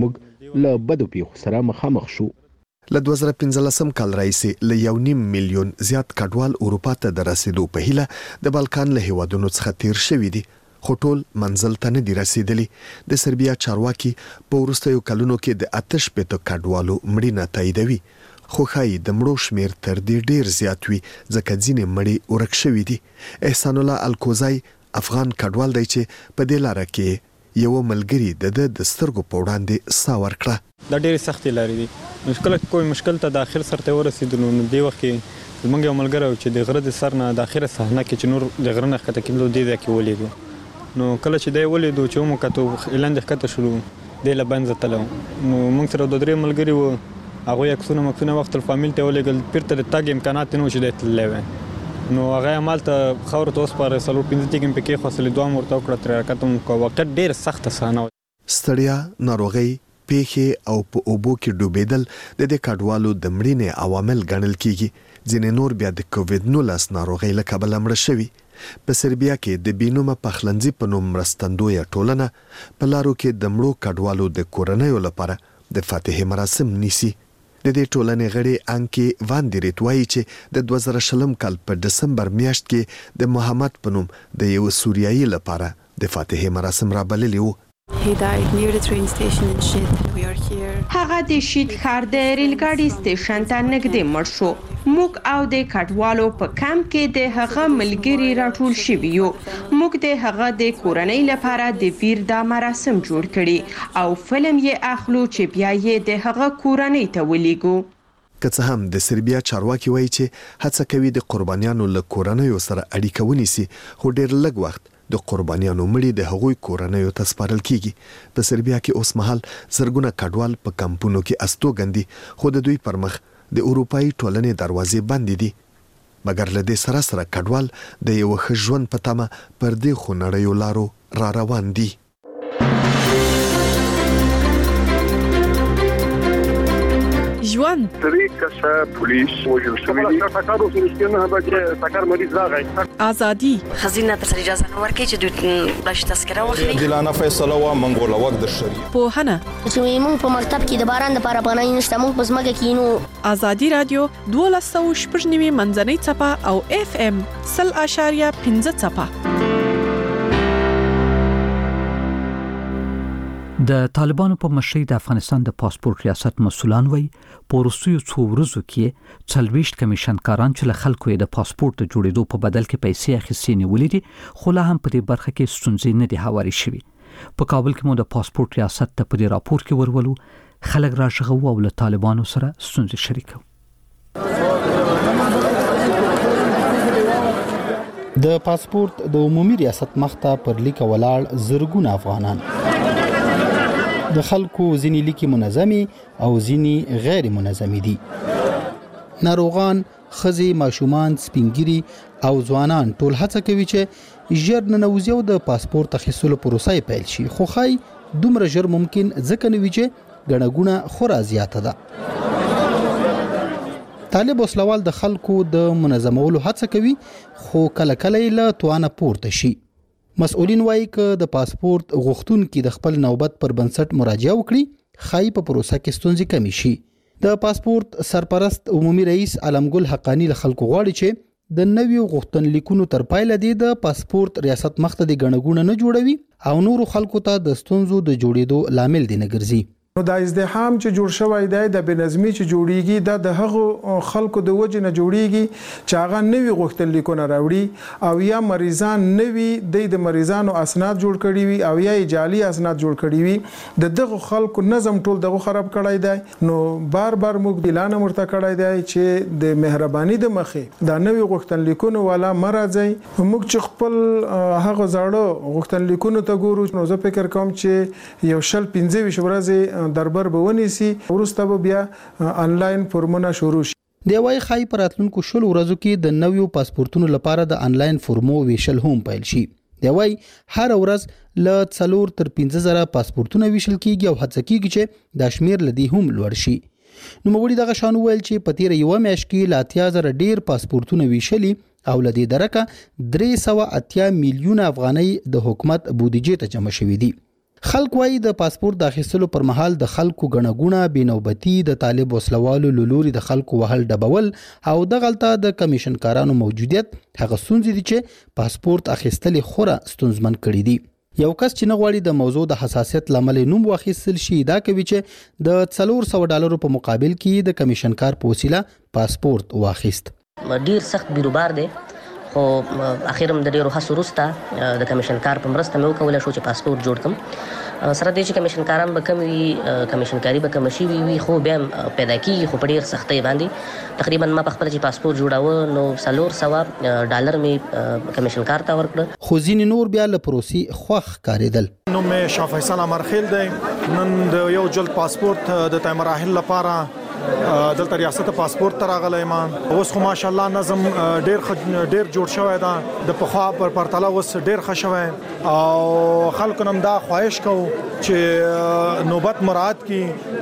له بدو پیښو سره مخامخ شو. له دوه زره پنځلسم کال راهیسې له یو نیم میلیون زیات کډوال اروپا ته د رسیدو په هیله د بالکان له هیوادونو څخه تیر شوي دي، خو ټول منزل ته نه دي رسیدلي. د سربیا چارواکي په وروستیو کلونو کې د اتش پېته کډوالو مړینه تاییدوي، خو ښایي د مړو شمیر تر دې ډیر زیات وي ځکه ځینې مړي ورک شوي دي. احسان الله الکوزای افغان کډوال دی چې په دې لاره کې یو ملګری د د سترګو په وړاندې سا ورکړه. دا ډېرې سختې لارې دي. مشکل کوم مشکل ته د اخر سر ته ورسېدلو نو دې وخت کې زموږ یو ملګری و چې د غره د سر نه د اخره صحنه کې چې نور د غره نه ښکته کېدلو دې ځای کې ولیدو. نو کله چې دی ولیدو چې ومو کتو لاندې ښکته شولو دی له بنځه تلو نو موږ سره دوه درې ملګري وو، هغوی عکسونه مکسونه وختل فامیل ته ولېږل، بیرته د تګ امکانات یې نه و چې دی تللی وی. نو هغه همالته خاورو ته وسپاره، څلور پنځه تیږې مې پکې خوڅلې، دوه مې ورته وکړه، ترې حرکت مو وکړ. واقعیت ډېره سخته صحنه وه. ستړیا، ناروغۍ، پیښې او په اوبو کې ډوبېدل د دې کډوالو د مړینې عوامل ګڼل کیږي. ځینې نور بیا د کووډ نولس ناروغۍ له کبله مړه شوي. په سربیا کې د بینومه پخلنځي په نوم مرستندویه ټولنه په لارو کې د مړو کډوالو د کورنیو لپاره د فاتحې مراسم نیسي. د دې ټولنې غړي انکي واندریت وایي چې د دوه زره شلم کال په دسمبر میاشت کې د محمد په نوم د یو سوریایي لپاره د فاتحې مراسم رابللي وو. He died near the train station in Shid. We are here. هغه د شید ښار د ریل ګاډي سټیشن ته نږدې مړ شو. موږ او د کډوالو په کمپ کې د هغه ملګري راټول شوي یو. موږ د هغه د کورنۍ لپاره د ویر دا مراسم جوړ کړي او فلم یې اخلو چې بیا یې د هغه کورنۍ ته ولېږو. که څه هم د سربیا چارواکي وایي چې هڅه کوي د قربانیانو له کورنیو سره اړیکه ونیسي، خو ډېر لږ وخت د قربانیانو مړي د هغوی کورنیو ته سپارل کیږي. په سربیا کې اوس مهال زرګونه کډوال په کمپونو کې استوګن دي، خو د دوی پر مخ د اروپایي ټولنې دروازې بندې دي. مګر له دې سره سره کډوال د یو ښه ژوند په تمه پر دې خونړیو لارو را روان دي. ژوند درې کسه پولیس وژل شوي دي. ټاکر اوس نشته نه چې ټاکر مریض راغی. ازادي خزینه تر اجازه نه ورکړي چې دوی بلش تذکره واخلي. دلانه فیصله وا منګول وخت د شری په هنه چې موږ په مکتب کې د باران لپاره پناه نشته، موږ په ځمکه کې نو. ازادي رادیو دولس سوه شپږ نوي منځنۍ څپه او اف ام سل اشاریه پنځه څپه. د طالبانو په مشرۍ د افغانستان د پاسپورت ریاست مسولان وایي په وروستیو څو ورځو کې څلوېښت کمیشنکاران چې له خلکو یې د پاسپورت د جوړېدو په بدل کې پیسې اخیستې نیولې دي، خو لا هم په دې برخه کې ستونزې نه دي هوارې شوي. په کابل کې مو د پاسپورت ریاست ته په دې راپور کې ورولو، خلک راغږوو او له طالبانو سره ستونزې شریکو. د پاسپورت د عمومي ریاست مخته پر لیک ولاړ زرګونه افغانان د خلکو ځینې لیکي منظمي او ځینې غیر منظمي دي. ناروغان، ښځې، ماشومان، سپینګیري او ځوانان ټول هڅه کوي چې ژر ننوځي او د پاسپورت اخیستلو پروسه یې پیل شي، خو ښایي دومره ژر ممکن ځکه نه وي چې ګڼه ګوڼه خورا زیاته ده. طالب اوسلوال د خلکو د منظمولو هڅه کوي، خو کله کله یې له توانه پورته شي. مسؤلین وایي که د پاسپورت غوښتونکي د خپل نوبت پر بنسټ مراجعه وکړي، خایي په پروسه کې ستونزې کمی شي. د پاسپورت سرپرست عمومي رئیس علمګل حقانی له خلکو غواړي چې د نویو غوښتنلیکونو تر پایله دی د پاسپورت ریاست مخته د ګڼهګوڼه نه جوړوي او نورو خلکو ته د ستونزو د جوړېدو لامل دی نه ګرځي. نو د ازدحام چې جوړ شوی دی، د بنظمي چې جوړیږي، د د هغو خلکو د وجې نه جوړیږي چې هغه نوي غوښتنلیکونه راوړي او یا مریضان نوي د مریضانو اسناد جوړ کړي وي او یا جعلي اسناد جوړ کړي وي. د دغه خلکو نظم ټول دغه خراب کړی دی. نو بار بار موږ اعلان مرته کړی دی چې د مهرباني د مخې د نوي غوښتنلیکونو والا مرزي موږ چې خپل هغه زړه غوښتنلیکونو ته ګورو. نو زه فکر کوم چې یو شل پنځه ویشت ورځې دربر به ونیسي، ورسته به بیا انلاین فورمونه شروع شي. دی وايي خای پر راتلونکو شل ورځو کې د نویو پاسپورتونو لپاره د انلاین فورمو ویشل هم پیل شي. دی وايي هر ورځ له څلور تر پنځه زره پاسپورتونه ویشل کیږي او هڅه کیږي چې د شمیر لدی هم لوړ شي. نو موږ دغه شان ویل چې په تیر یو میاشت کې لا اتیا زره ډیر پاسپورتونه ویشلي او لدی درکه درې سوه اتیا میلیونه افغانۍ د حکومت بودیجې ته جمع شوې دي. خلک وايي د پاسپورت د اخیستلو پر مهال د خلکو غنغونه بنوبتي د طالب وسلوالو لوري د خلکو وهل ډبول او د غلطه د کمیشن کارانو موجودیت هغه ستونزې دي چې پاسپورت اخیستل خوره ستونزمن کړي دي. یو کس چې نه غواړي د موضوع د حساسیت لامل نوم واخیستل شي دا کوي چې د څلور سوه ډالرو په مقابل کې د کمیشن کار په وسیله پاسپورت واخیست. ډیر سخت بیروبار دی خو اخیرا د ډیرو هڅو وروسته د کمیشن کار په مرسته مې وکولای شو چې پاسپورت جوړ کړم. سره دې چې کمیشن کاران به کم وي کمیشن کاری به کم شي وي خو بیا پیدا کیږي خو په ډیر سختۍ باندې تقریبا ما په خپل چې پاسپورت جوړاوه نو څلور سوه ډالر مې کمیشن کار ته ورکړ. خو ځینې نور بیا له پروسې خوښ ښکارېدل. نو مې شاه فیصل امرخیل دی نن د یو جلد پاسپورت د تای مراحل لپاره دلته ریاست پاسپورت ته راغلی ما. اوس خو ماشاءالله نظم ډیر ډیر جوړ شوی دا د پخوا پر پرتله اوس ډیر ښه شوی او خلکو نم دا خواهش کوو چې نوبت مراعات کی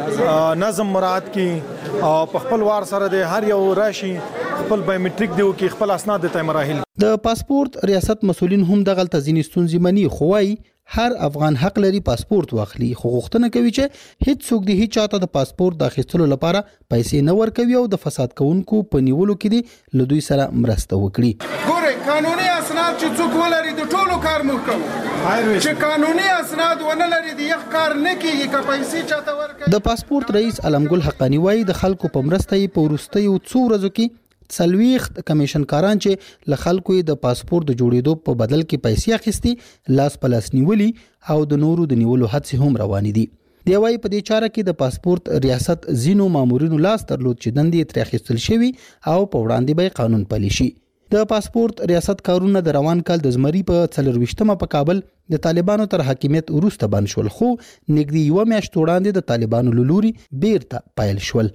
نظم مراعات کی او په خپل وار سره د هر یو راشي خپل بایومټریک دیو کې خپل اسناد د تای مراحل. د پاسپورت ریاست مسولین هم د غلطه ځینې ستونزې مني خو وايي هر افغان حق لري پاسپورت واخلي خو غوښتنه کوي چې هیڅ څوک د هیڅ چاته د پاسپورت د اخیستلو لپاره پیسې نه ورکوي او د فساد کوونکو په نیولو کې دي له دوی سره مرسته وکړي. ګوره قانوني اسناد چې څوک ولري د ټولو کار مو کوي چې قانوني اسناد ونه لري د یو کار نه کیږي که پیسې چاته ورکوي. د پاسپورت رئیس علمګل حقانی وايي د خلکو په مرسته یې په وروستیو څو ورځو کې څلويخت کمیشن کاران چې له خلکو د پاسپورت د جوړېدو په بدل کې پیسې اخیستي لاس په لاس نیولي او د نورو د نیولو هڅې هم روانې دي. دی وايي په دې چاره کې د پاسپورت ریاست زینو مامورینو لاس درلود چې دندې تر اخیستل شوی او په وړاندې به قانون پلي شي. د پاسپورت ریاست کارونه د روان کال د زمري په څلرويشتمه په کابل د طالبانو تر حاکمیت وروسته بند شول خو نږدې یو میاشت وړاندې د طالبانو لوري بیرته پایل شول.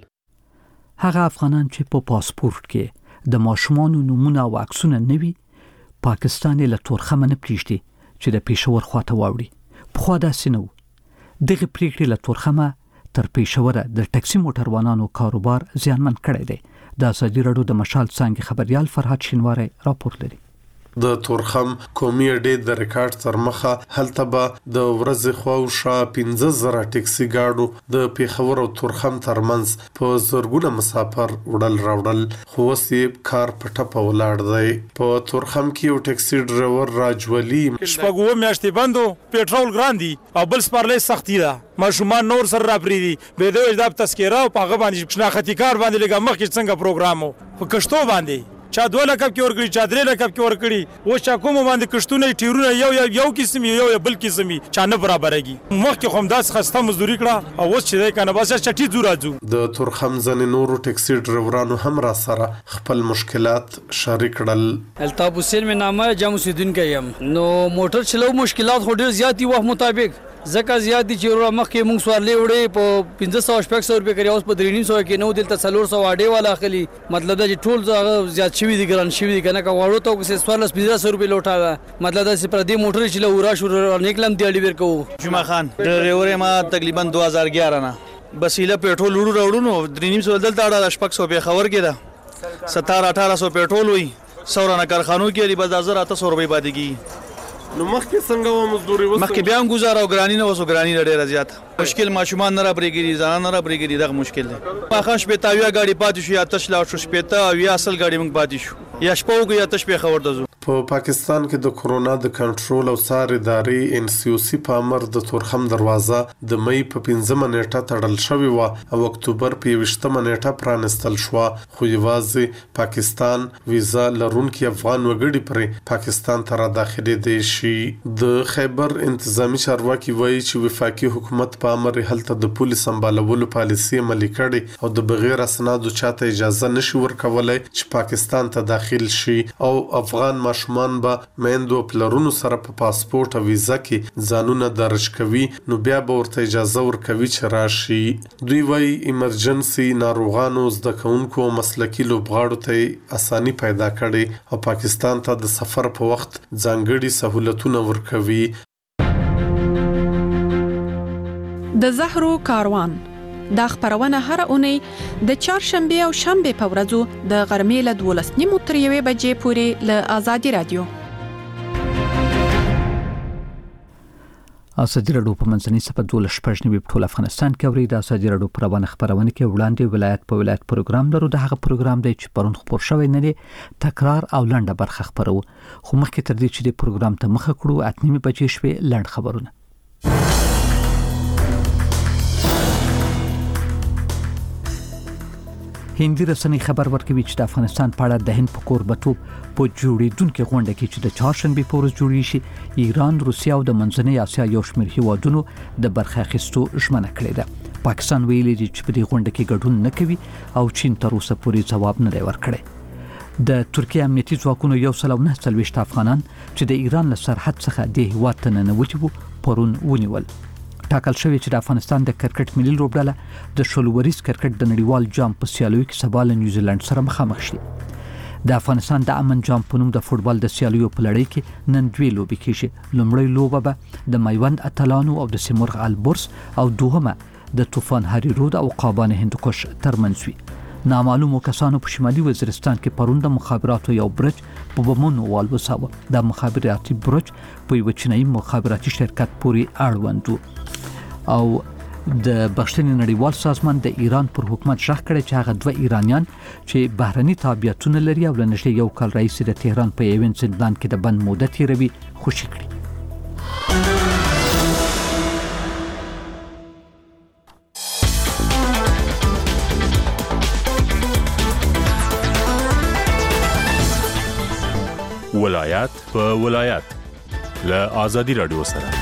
هغه افغانان چې په پاسپورت کې د ماشومانو نومونه او عکسونه نه وي پاکستان له تورخم نه پریږدي چې د پېښور خواته واوړي. پخوا داسې نه و. دغه پریکړې له تورخمه تر پېښوره د ټکسي موټروانانو کاروبار زیانمن کړی دی. د ازادي راډیو د مشال څانګې خبريال فرهاد شینواری راپور لري. د تورخم قومي اډې د ریکارډ تر مخه هلته به د ورځې خواوشا پنځه زره ټکسي ګاډو د پیښور او تورخم ترمنځ په زرګونه مسافر وړل راوړل خو اوس یې کار په ټپه ولاړ دی. په تورخم کې یو ټکسي ډرایور راجولي شپږ اووه میاشتې بندو پېټرول ګران دي او بل سپارلۍ سختي ده ماشومان نور سره راپریدي به دوی د تذکره او په هغه باندې شناختی کار باندې لګا مخکې څنګه پروګرامو په کشتو باندې چا دوه لکب کې ورکړي چا درې لکب کې ورکړي او چا کوم باندې کشتونه ټیرونه یو یو یو قسم یو یو بل قسم چا نه برابرېږي مخکې خو داس خسته مزدوري کړه او اوس چې دی کنه بس چټي زوراځو. د تورخم ځنې نورو ټکسي ډرایورانو هم را سره خپل مشکلات شریک کړل. الطاف حسین مې نامه جام اوسیدونکی یم نو موټر چلو مشکلات خو ډیر زیات دي وخت مطابق زکه زیات دي چې ورو مخکې مونږ سوارلې وړې په پنځه سوه شپږ سوه روپۍ کړی اوس په درې نیم سوه کې نو دلته څلور سوه اډې والا اخلي مطلب دا چې ټول زیات شوي دي ګران شوي دي کنه که واړو ته وکړو څوارلس پنځه سوه روپۍ لوټه مطلب دا چې پردي موټر چې له ورا شو نیکلم دی اډې بیر کوو. جمعه خان ډرایور ما تقریبا دو هزار ګیارہ نه بسیله پېټرول وړو راوړو نو درې نیم سوه دلته اډه شپږ سوه پېښور کې ده ستاره اټاره سوه پېټرول وي سورانه کارخانو کې لري بس زر اته سوه روپۍ پاتې کېږي. نو مخکې څنګه و مزدوري وسه مخکې بیا هم گزاره او ګرانی نه وسو ګرانی ډیره زیات مشکل ماشومان نه را پرېږدي ځان نه را پرېږدي دغه مشکل دی. ماخه شپې تاویا غاډي پاتې شو یا تش لا شو شپې تا یا اصل غاډي موږ پاتې شو یا شپه وګ یا تش په خبر دزو. په پاکستان کې د کورونا د کنټرول او څار ادارې ان سی او سی په امر د تورخم دروازه د مې په پنځمه نیټه تړل شوې و او اکتوبر په یوشتمه نیټه پرانستل شو خو یوازې پاکستان ویزا لرونکي افغان وګړي پرې پاکستان ته را داخلي دي شي. د خیبر انتظامی چارواکي وایي چې وفاقي حکومت په امر هلته د پولیس سمبالولو پالیسي عملي کړي او د بغیر اسنادو چاته اجازه نشي ورکولای چې پاکستان ته داخل شي او افغان ماشومان به میندو پلرونو سره په پاسپورت او ویزا کې ځانونه درج کوي نو بیا به ورته اجازه ورکوي چې راشي. دوی وایي ایمرجنسي ناروغانو زده کوونکو او مسلکي لوبغاړو ته اساني پیدا کړي او پاکستان ته د سفر په وخت ځانګړي سہولتونه ورکوي. د زهرو کاروان دا خبرونه هر اونۍ د چهارشنبه او شنبه په ورځو د غرمې له دولس نیمو تر یوې بجې پورې له آزادي رادیو. اساجي رادیو په منځني سپه دولس شپږ نیو ټول افغانستان کې اوري د اساجي رادیو پروانه خبرونه کې وړاندې ولایت په ولایت پروګرام لرو. د هغه پروګرام دی چې پرون خبر شوی نه دی تکرار او لنډه برخه خبرو. خو مخکې تر دې چې د پروګرام ته مخه کړو اتنیمه بجې شوي لنډ خبرونه. هندي رسنۍ خبر ورکوي چې د افغانستان په اړه د هند په کوربتوب په جوړېدونکو غونډه کې چې د چهارشنبه په ورځ جوړې شي ایران، روسیا او د منځنۍ اسیا یو شمېر هیوادونو د برخه اخیستو ژمنه کړې ده. پاکستان ویلي دی چې په دې غونډه کې ګډون نه کوي او چین تر اوسه پورې ځواب نه دی ورکړی. د ترکیه امنیتي ځواکونو یو سل او نه څلوېښت افغانان چې د ایران له سرحد څخه د هیواد ته ننوتي وو پرون ونیول. ټاکل شوی چې د افغانستان د کرکټ ملي لوبډله د شلوریز کرکټ د نړیوال جام په سیالیو کې سبا له نیوزیلند سره مخامخ شي. د افغانستان د امن جام په نوم د فوتبال د سیالیو په لړۍ کې نن دوی لوبې کېږي. لومړی لوبه به د میوند اتلانو او د سیمرغ البورس او دوهمه د طوفان هری رود او قابان هندوکش ترمنځ وي. نامعلومو کسانو په شمالي وزیرستان کې پرون د مخابراتو یو برج په بمونو والوساوه. د مخابراتي برج په یو چینایي مخابراتي شرکت پورې اړوند و او د بخښنې نړیوال سازمان د ایران پر حکومت شخ کړي چې هغه دوه ایرانیان چې بهرني تابعیتونه لري او لنډه یو کال رئیس د تهران په یوین زندان کې د بند موده تیروي خوشی کړي. ولایت په ولایت له آزادي رادیو سره.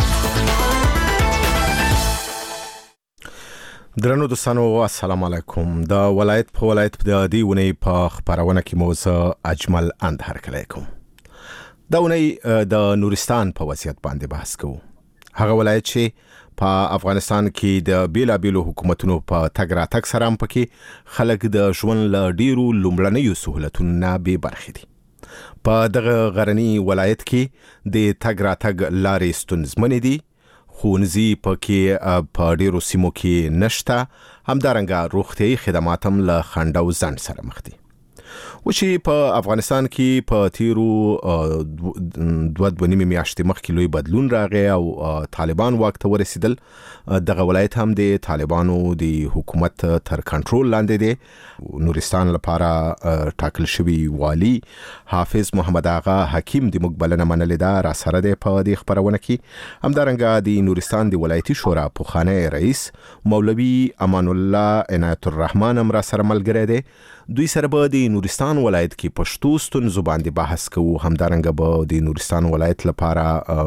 درنو دوستانو السلام علیکم. د ولایت په ولایت په دې ونی په خبرونه کې موزه اجمل اند هرکلی کوم. دا ونی د نورستان په وضعیت باندې بحث کوو. هغه ولایت چې په افغانستان کې د بیلابیلو حکومتونو په تګ راتګ سره هم پکې خلک د ژوند له ډیرو لومړنیو سهولتونو نه بې برخې دي. په دغه غرنی ولایت کې د تګ راتګ لارې ستونزمنې دي. خونځي پکې په ډیرو سیمو کې نشته. همدارنګه روغتیايي خدمات هم له خنډ او ځنډ سره مخ دي. و چې په افغانستان کې په تیرو دوه دوه نیمې میاشتې مخکې لوی بدلون راغی او طالبان واک ته ورسېدل. دغه ولایت هم د طالبانو د حکومت تر کنټرول لاندې دی. نورستان لپاره ټاکل شوی والی حافظ محمد آغا حکیم د مقبلنه منلې ده را سره دی په دې خبرونه کې. همدارنګه د نورستان د ولایتي شورا پخوانی رئیس مولوي امان الله عنایت الرحمن هم را سره ملګری دی. دوی سره به د نورستان ولایت کې پښتو ستونزو باندې بحث کوو. همدارنګه به د نورستان ولایت لپاره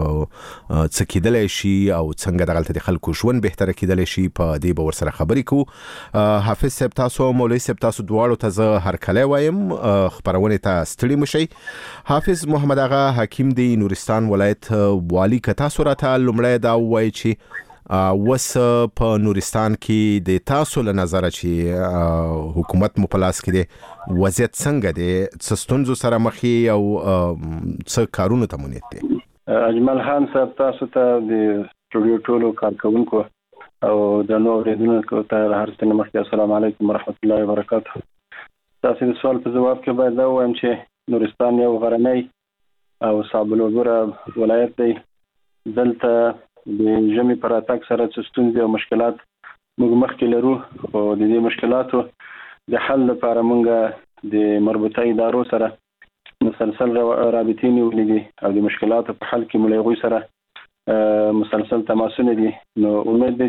څه کېدلی شي او څنګه دغلته د خلکو ژوند بهتره کېدلی شي په دې به ورسره خبرې کوو. حافظ صاحب تاسو او مولوي صاحب تاسو دواړو ته زه هرکلی وایم. خپرونې ته ستړي مشئ. حافظ محمد آغا حکیم د نورستان ولایت والی که تاسو راته لومړی دا ووایي چې وس په نورستان کې د تاسو له نظره چې حکومت مو په لاس کې دی وضعیت څنګه دی؟ څه ستونزو سره مخ یې او څه کارونو ته مو نیت دی؟ اجمل خان صاحب تاسو ته د سټوډیو ټولو کارکوونکو او د نور اوریدونکو ته هر څه نه مخکې السلام علیکم ورحمت الله وبرکاته. تاسو د سوال په جواب کې باید دا ووایم چې نورستان یو غرنی او صعب العبور ولایت دی. دلته د ژمي پر راتګ سره څه ستونزې او مشکلات موږ مخکې لرو. خو د دې مشکلاتو د حل لپاره موږ د مربوطه ادارو سره مسلسل رابطې نیولې دي او د مشکلاتو په حل کې موږ له هغوی سره مسلسل تماسونه دي. نو امید دی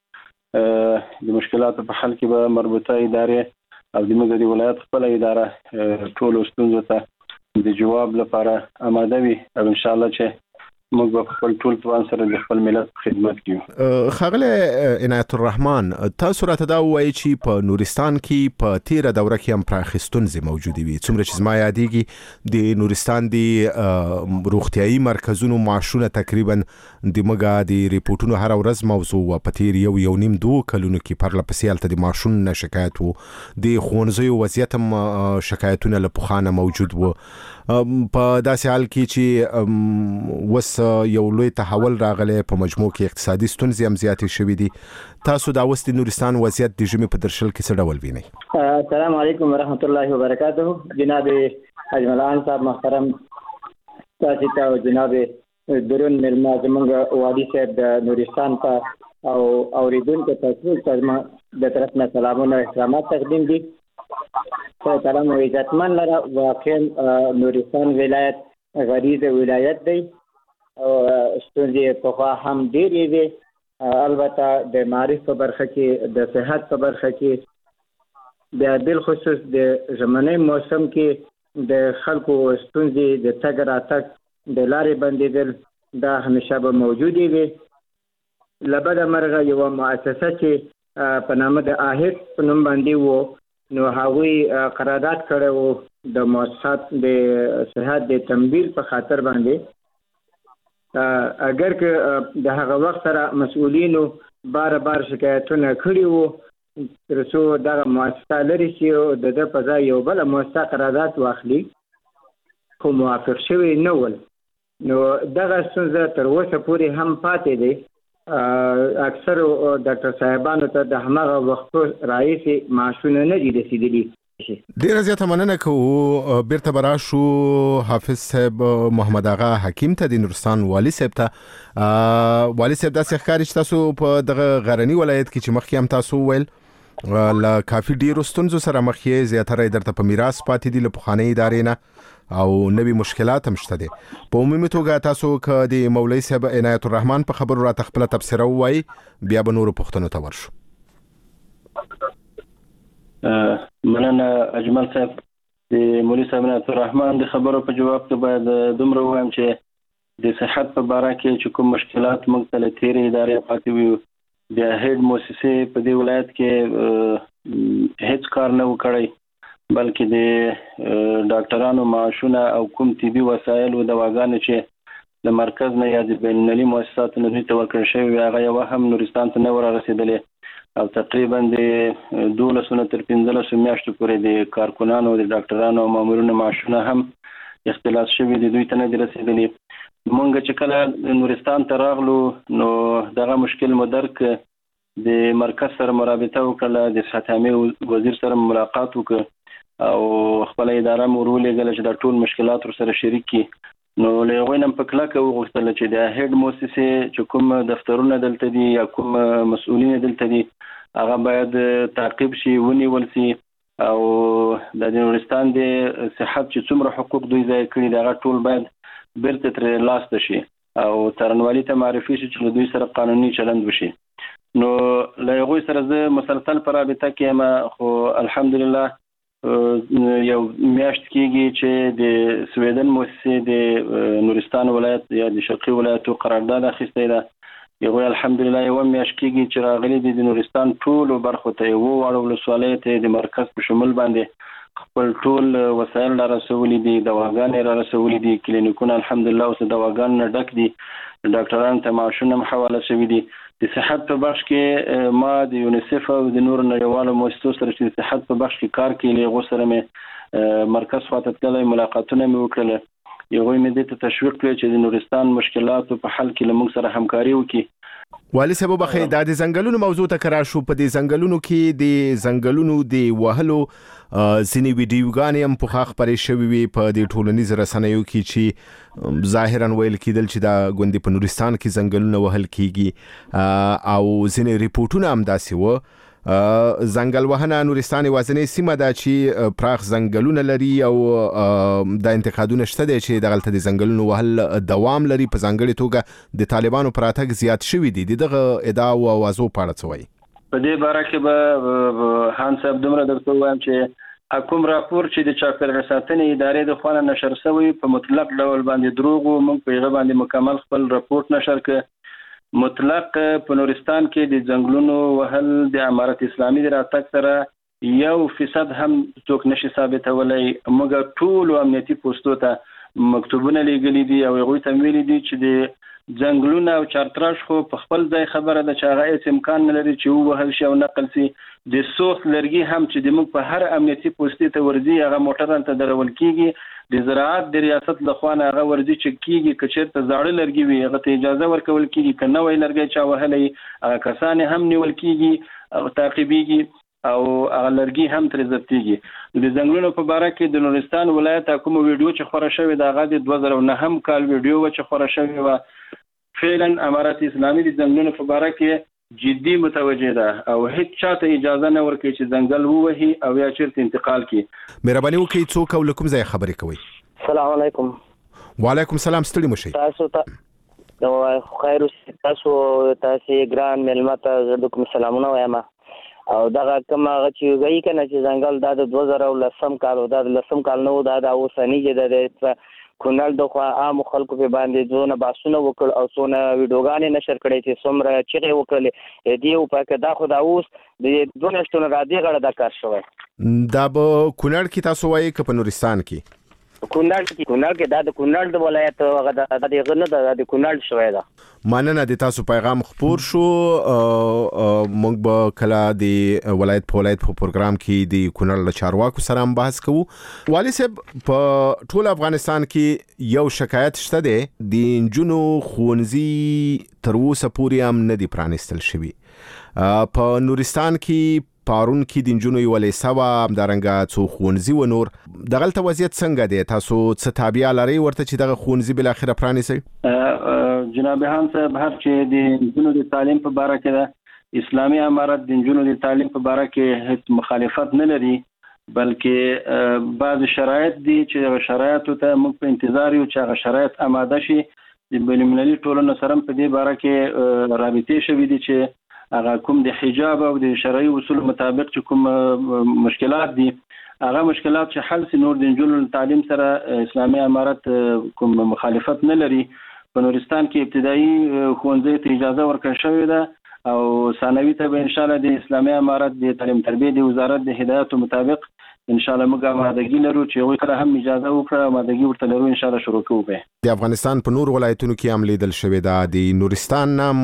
چې د مشکلاتو په حل کې به مربوطه ادارې او د موږ د ولایت خپله اداره ټولو ستونزو ته د جواب لپاره آماده وي او انشاءالله چې موږ په خپل ټول توان سره د خپل ملت خدمت کوو. ښاغلی عنایت الرحمن تاسو راته دا ووایئ چې په نورستان کې په تیره دوره کې هم پراخې ستونزې موجودې وي. څومره چې زما یادېږي د نورستان د روغتیايي مرکزونو معاشونه تقریبا د موږ د ریپورټونو هره ورځ موضوع وه. په تیر یو یو نیم دوه کلونو کې پرله پسې هلته د معاشونو نه شکایت و. د ښوونځیو وضعیت هم شکایتونه له پخوا نه موجود و. په داسې حال کې چې وس یو لوی تحول راغلی په مجموع کې اقتصادي ستونزې هم زیاتې شوې دي. تاسو دا اوس د نورستان وضعیت د ژمي په درشل کې څه ډول وینئ؟ السلام علیکم ورحمت الله وبرکاته. جناب اجمل خان صاحب محترم، تاسو ته او جناب درون ملما زمونږ والي صاحب د نورستان ته او اوریدونکو ته ټول ته د طرف نه سلامونه او احترامات تقدیم دي. سلام او عزتمن لره. واقعا نورستان ولایت غریزه ولایت دی او ستونزې پخوا هم ډېرې وې، البته د معارف په برخه کې، د صحت په برخه کې، بیا بالخصوص د ژمنۍ موسم کې د خلکو ستونزې د تګ راتګ د لارې بندېدل دا همیشه به موجودې وي. له بده مرغه یوه مؤسسه چې په نامه د آهد په نوم باندې و، نو هغوی قرارداد کړی و د مؤسسات د صحت د تمویل په خاطر باندې. اگر که د هغه وخت سره مسؤلینو بار بار شکایتونه کړي وو تر څو دغه مؤسسه لرې شي او د ده په ځای یو بله مؤسسه قرارداد واخلي، خو موافق شوي نه ول. نو دغه ستونزه تر اوسه پورې هم پاتې دی. اکثرو ډاکټر صاحبانو ته د هماغه وختو راهیسې معاشونه نه دي رسېدلي. ډیره زیاته مننه کوو. بیرته به راشو حافظ صاحب محمد آغا حکیم ته، د نورستان والي صاحب ته. والي صاحب داسې ښکاري چې تاسو په دغه غرني ولایت کې چې مخکې هم تاسو وویل له کافي ډیرو ستونزو سره مخ یې، زیاتره یې درته په میراث پاتې دي له پخوانۍ ادارې نه او نوي مشکلات هم شته دي. په عمومي توګه تاسو که د مولوي صاحب عنایت الرحمن په خبرو راته خپله تبصره ووایي، بیا به نورو پوښتنو ته ورشو. مننه اجمل صاحب. د مولوي صاحب عنایت الرحمن د خبرو په جواب کې باید دومره ووایم چې د صحت په باره کې چې کوم مشکلات موږ ته له تېرې ادارې پاتې وي، بیا هیډ مؤسسې په دې ولایت کې هیڅ کار نه و کړی، بلکې د ډاکټرانو معاشونه او کوم طبي وسایل او دواګانې چې د مرکز نه یا د بین المللي مؤسساتو نه دوی ته ورکړل شوي وي، هغه یوه هم نورستان ته نه ورسېدلې او تقریبا د دولسو نه تر پنځلسو میاشتو پورې د کارکونانو د ډاکټرانو او مامورینو معاشونه هم اختلاس شوي دي، دوی ته نه دي رسېدلي. مونږ چې کله نورستان ته راغلو نو دغه مشکل مو درک، د مرکز سره مرابطه وکړله، د صحت عامې وزیر سره ملاقات وکړ او خپله اداره مو ورولېږله چې دا ټول مشکلات ورسره شریک کړي. نو له هغوی نه په کلکه وغوښتله چې د هیډ مؤسسې چې کوم دفترونه دلته دي یا کوم مسؤلین دلته دي هغه باید تعقیب شي، ونیول شي او د نورستان د صحت چې څومره حقوق دوی ضایع کړي دي هغه ټول باید بیرته ترې لاسته شي او څارنوالي ته معرفي شي چې له دوی سره قانوني چلند وشي. نو له هغوی سره زه مسلسل په رابطه کې یم، خو الحمدلله یو میاشت کېږي چې د سویدن مؤسسې د نورستان ولایت یا د شرقي ولایتو قرارداد اخیستی ده. هغوی الحمدلله یوه میاشت کېږي چې راغلي دي د نورستان ټولو برخو ته، یوه واړه ولسوالیو ته د مرکز په شمول باندې خپل ټول وسایل را رسولي دي، دواګانې را رسولي دي، کلینیکونه الحمدلله اوس د دواګانو نه ډک دي، ډاکټرانو ته معاشونه هم حواله شوي دي. د صحت په بخش کې ما د یونیسف او د نورو نړیوالو مؤسسو سره چې د صحت په بخش کې کار کوي له هغو سره مې مرکز خواته تللی، ملاقاتونه مې وکړل. هغوی مې دې ته تشویق کړی چې د نورستان مشکلاتو په حل کې له موږ سره همکاري وکړي. والي صاحب بخیر، دا د ځنګلونو موضوع ته کرا شو. په دې ځنګلونو کې د ځنګلونو د وهلو ځینې ویډیوګانې هم پخوا خپرې شوې وي په دې ټولنیزو رسنیو کې چې ظاهرا ویل کېدل چې دا ګوندې په نورستان کې ځنګلونه وهل کېږي او ځینې ریپورټونه هم داسې وه. ځنګل وهنه نورستان یوازینۍ سیمه ده چې پراخ ځنګلونه لري او دا انتقادونه شته دی چې دغلته د ځنګلونو وهل دوام لري، په ځانګړې توګه د طالبانو پر راتګ زیات شوي دي. د دغه ادعا او اوازو په اړه څه وایي؟ په دې باره کې به خان صاحب دومره درته ووایم چې کوم راپور چې د چاپیریال ساتنې ادارې د خوا نه نشر شوی په مطلق ډول باندې دروغ و. موږ په هغه باندې مکمل خپل راپورټ نشر کړ. مطلق په نورستان کې د ځنګلونو وهل د امارت اسلامي د راتګ سره یو فیصد هم څوک نشي ثابتولی. موږ ټول امنیتي پوسټو ته مکتوبونه لیږلي دي او هغوی ته ویلي دي چې د ځنګلونه او چارتراش خو په خپل ځای خبره ده چې هغه هېڅ امکان نه لري چې ووهل شي او نقل شي. د سوخت لرګي هم چې د موږ په هر امنیتي پوستې ته ورځي هغه موټرانو ته درول کېږي. د زراعت د ریاست لخوا نه هغه ورځي چې کېږي، که چېرته زاړه لرګي وي هغه ته اجازه ورکول کېږي، که نوی لرګی چا وهلی هغه کسان هم نیول کېږي او تعقیبېږي. او هغه لرګي هم تر ضبطيږي. د ځنګلونو په باره کې د نورستان ولایت حکومت ویډیو چې خبره شوې د هغه د دوه زره نه هم کال ویډیو چې خبره شوې و فعلا امارات اسلامي د ځنګلونو په باره کې جدي متوجه ده او هیڅ چاته اجازه نه ورکوي چې ځنګل ووهي او یا چیرته انتقال کړي. مهرباني وکړئ څوک او کوم ځای خبرې کوي؟ السلام علیکم. وعلیکم السلام. ستړي مشئ. تاسو ته نو خیر تاسو تاسو ګران ملمت زه کوم سلامونه وایم او دغه کوم هغه چې وایي کنه چې ځنګل دا د دوه زره لسم کال او دا د لسم کال نو دا د اوسنی چې د کونړ د خوا عام خلکو په باندې ځونه باسونه وکړ او څونه ویډیوګانې نشر کړي چې څومره چې وکړل دی او پکې دا خو دا اوس د دوه نشټونو را دی غړ د کار شوی. دا به کونړ کې تاسو وایي که په نورستان کې؟ کونړ کې کونړ کې دا د کونړ د ولایت هغه د دغه نه د کونړ شوی دا. مننه د تاسو پیغام خپور شو. موږ به کله د ولایت په ولایت په پروګرام کې د کونړ له چارواکو سره هم بحث کوو. والي صاحب په ټول افغانستان کې یو شکایت شته دی د انجونو ښوونځي تر اوسه پورې هم نه دي پرانیستل شوي. په نورستان کې پارون کې د انجونو یو لیسه و همدارنګه څو ښوونځي و نور دغلته وضعیت څنګه دی؟ تاسو څه تابع لرئ ورته چې دغه ښوونځي بالاخره پرانیسئ؟ جناب هان صاحب هر چې د انجونو د تعلیم په باره کې ده اسلامي امارت د انجونو د تعلیم په باره کې هیڅ مخالفت نه لري بلکې بعض شرایط دي چې شرایطو ته موږ په انتظار یو چې هغه شرایط آماده شي. د بین‌المللي ټولنو سره په دې باره کې رابطې شوي دي چې هغه کوم د حجاب او د شرعي اصول مطابق چې کوم مشکلات دي هغه مشکلات چې حل سي نور د انجونو تعلیم سره اسلامي امارت کوم مخالفت نه لري. په نورستان کې ابتدایي ښوونځي ته اجازه ورکړل شوې ده او ثانوي ته به ان شاء الله د اسلامي امارت د تعلیم تربیه د وزارت د هدایت مطابق ان شاء الله موږ آمادګي لرو چې یو کله هم اجازه وکړه آمادګي ورته لرو ان شاء الله شروع کوو. به د افغانستان په نور ولایتونو کې هم لیدل شوې ده. د نورستان نام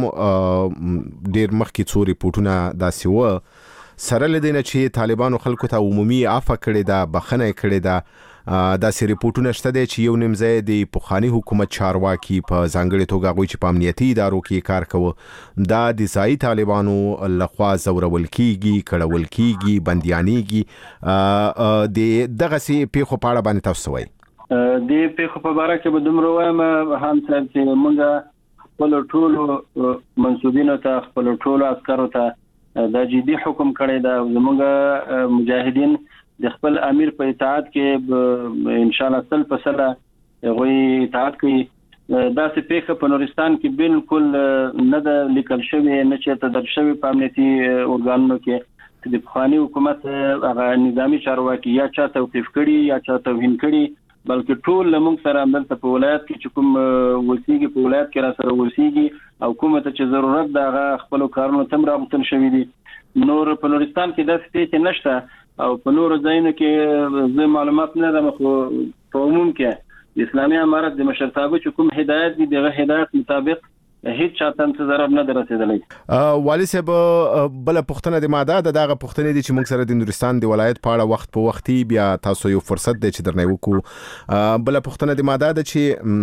ډیر مخکې څو ریپورتونه داسې و سره لدینه چې طالبانو خلکو ته عمومي عفو کړې ده بخنه کړې ده. داسې ریپورتونه شته دي چې یو نیم ځای د پخوانی حکومت چارواکي په ځانګړي توګه غوي چې په امنیتي ادارو کې کار کوي دا د ځای طالبانو لخوا زورول کیږي کړهول کیږي بنديانيږي. د دغه سي پیخو پاړه باندې تاسو وایي؟ د پیخو په اړه کې به دومره وایم هم چې موږ خپل ټولو منسوبینو ته خپل ټولو عسکرو ته دا جدي حکم کړی دا زموږ مجاهدین د خپل امیر په اطاعت کې ان شاء الله تل په سره غوي اطاعت کوي. دا څه پیښه په نورستان کې بالکل نه د لیکل شوی نه چې تدل شوی په امنیتي اورګانونو کې د پخوانی حکومت هغه نظامی چارواکي یا چا توقيف کړي یا چا توهین کړي بلکې ټول موږ سره عملته په ولایت کې چې کوم وسیږي په ولایت کې را سره وسیږي او کومه ته چې ضرورت دا خپل کارونو تم راغتل شوی دي. نور په نورستان کې د ستې نشته او په نورو ځایونو کې زه معلومات نه لرم خو په عموم کې د اسلامي امارت د مشرتابه چې کوم هدایت دي دغه هدایت مطابق هیڅ چاته څه ضرر نه درسېدلی. والي صاحب بل پښتنه د ماده دغه پښتنې دي چې موږ سره د نورستان د ولایت په اړه وخت په وختي بیا تاسو یو فرصت دی چې درنه وکړو. بل پښتنه د ماده د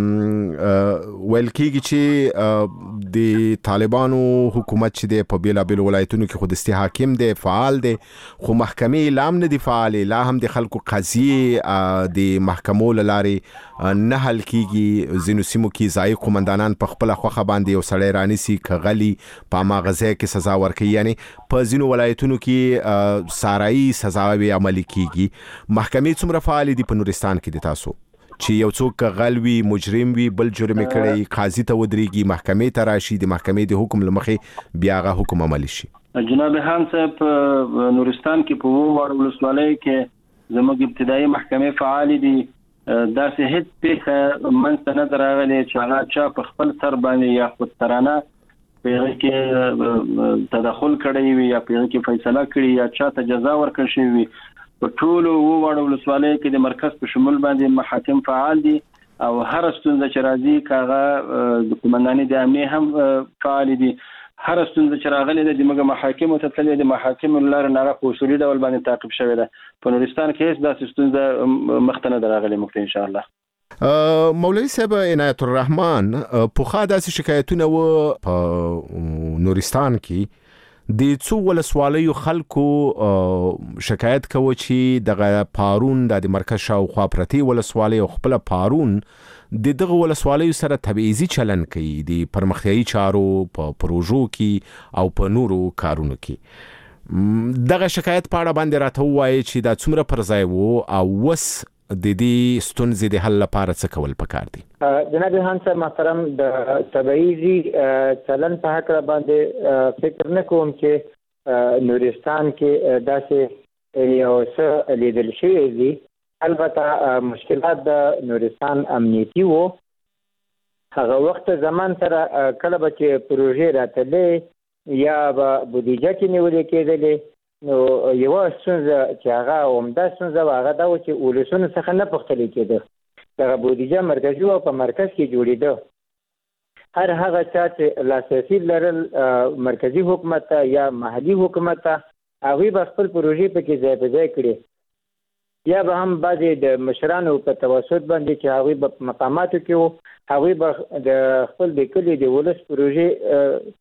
چې ویل کېږي چې د طالبانو حکومت چې د په بیلا بیل ولایتونو کې خود استي حاکم دی فعال دی خو محکمې لام نه دی فعال لا هم د خلکو قضیه د محکمو لارې نه حل کېږي. زینو سیمو کې ځای قومندانان په خپل خوخه باندې یو سړی رانیسي کغلی په ماغزه کې سزا ورکړي یعنی په ځینو ولایتونو کې سارایي سزاوي عملي کیږي. محکمې څومره فعال دي په نورستان کې دي تاسو چې یو څوک غلوي مجرم وي بل جرم کړي قاضي ته ودرېږي محکمې ته راشي د محکمې د حکم لمخې بیا غا حکم عملي شي؟ جناب هان صاحب نورستان کې په وړ ولسوالۍ کې زموږ ابتدایي محکمې فعال دي. دا سه هیڅ پیښه منځ نه دراغلي چې هغه چا په خپل سر باندې یا خود ترانه په کې تدخل کړی وي یا په کې فیصله کړی یا چا ته جزا ورکړل شوی وي. په ټولو وړو ولسوالۍ کې د مرکز په شمول باندې محاکم فعال دي او هر ستونزه چې راځي کاغه د قومندانۍ د امنیه هم فعال دي. هر ستونزه چې راغلي د موږ محاکم ته تللي د محاکم لار نه په اصولي ډول باندې تعقیب شوی ده. په نورستان کې هیڅ داسې ستونزه مختنه دراغلي مخته ان شاء الله. مولوی صاحب عنایت الرحمن په خا داسې شکایتونه و په نورستان کې د څو ولسوالیو خلکو شکایت کوي چې دغه پارون د مرکز شاوخوا پرتی ولسوالۍ او خپل پارون د دغه ولسوالیو سره تبعیضي چلن کوي د پرمختیايي چارو په پروژو کې او په نورو کارونو کې. دغه شکایت په اړه باندې راته وایي چې دا څومره پر ځای وو او وس د دې ستونزې د حل لپاره څه کول پکار دي؟ جناب هانسر محترم د تبعیضي چلن په حق باندې فکر نه کوم چې نورستان کې داسې یو څه لیدل شوی دي. البته مشکلات د نورستان امنیتي وو. هغه وخت زمان سره کله به چې پروژې راتلې یا به بودیجه کې نیولې کېدلې نو یو څنګه چې هغه عمده څنګه هغه دا و چې ولسونه څخه نه پختل کېده. دا بودیجه مرکزي او په مرکز کې جوړېده. هر هغه چې لاسرسي لرل مرکزی حکومت یا محلي حکومت هغه به خپل پروژې په کې ځای په ځای کړي یا به هم بعضې د مشرانو په توسط باندې چې هغوی به په مقاماتو کې وو هغوی به د خپل د کلي د ولس پروژې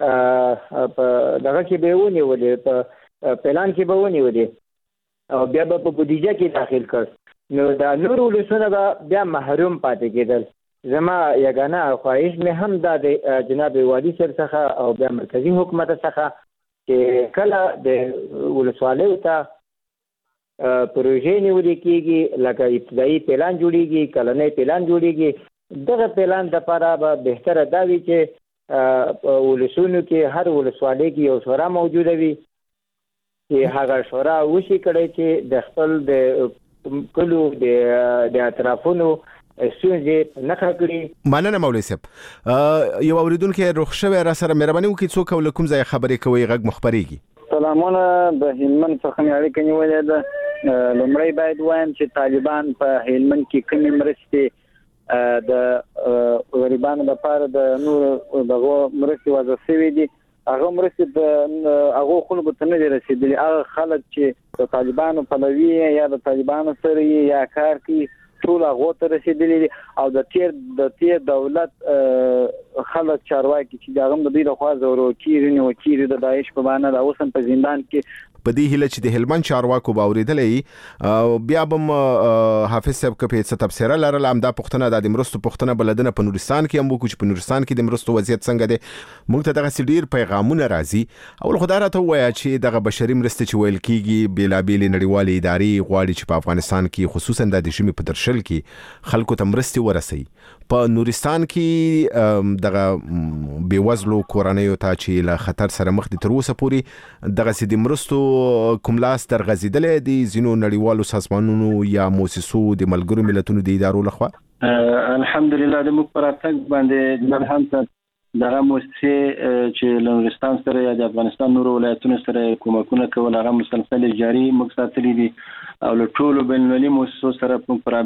په دغه کې به یې ونیولې په پلان کې به ونیولې او بیا به په بودیجه کې داخل کړ. نو دا نور ولسونه به بیا محروم پاتې کېدل. زما یګانه خواهش مې هم دا د جناب والي صاحب څخه او بیا مرکزي حکومت څخه چې کله د ولسوالیو ته پروژې نیولې کېږي لکه ابتدایي پلان جوړېږي کلنی پلان جوړېږي دغه پلان دپاره به بهتره دا وي چې په ولسونو کې هر ولسوالۍ کې یو شورا موجوده وي چې هغه شورا وشي کړی چې د خپل د کلو د اطرافونو ستونزې نښه کړي. مننه مولوي صاحب. یو اوریدونکی روغ شوی را سره مهرباني وکړئ څوک او له کوم ځایه خبرې کوئ غږ مو خپرېږي. سلامونه د هلمند څخه مې اړیکه نیولې ده. لومړی باید وایم چې طالبان په هلمند کې کومې مرستې د غریبانو لپاره د نور دغه مرستې وضع شوي دي هغه مرستې د هغو خلکو ته نه دي رسېدلي. هغه خلک چې د طالبانو پلوي یا د طالبانو سره یا کار کوي ټول هغو ته رسېدلي دي او د تیر د تیر دولت خلک چارواکي چې د هغه د دوی لخوا ځورول کېږي نیول کېږي د داعش په بهانه دا اوس هم په زندان کې. په دې هیله چې د هلمند چارواکو به اورېدلی بیا به حافظ صاحب که په څه تبصره لرله همدا پوښتنه د مرستو پوښتنه بلدنه په نورستان کې هم وکړو چې په نورستان کې د مرستو وضعیت څنګه دی. موږ ته دغسې ډېر پیغامونه راځي. اول خو دا راته ووایه چې دغه بشري مرستې چې ویل کېږي بېلابېلې نړیوالې ادارې غواړي چې په افغانستان کې خصوصا د ژمي په درشل کې خلکو ته مرستې ورسوي. په نورستان کې دغه بېوزلو کورنیو ته چې له خطر سره مخ دي تر اوسه پورې دغسې د مرستو کوم لاس درغځېدلی دی ځینو نړیوالو سازمانونو یا موسسو د ملګرو ملتونو د ادارو لخوا؟ الحمدلله د موږ په راتګ باندې جناب هانسر دغه موسسې چې له نورستان سره یا د افغانستان نورو ولایتونو سره کومکونه کول هغه مسلسل جاري موږ ساتلي دي او له ټولو بینالمللي موسسو سره موږ په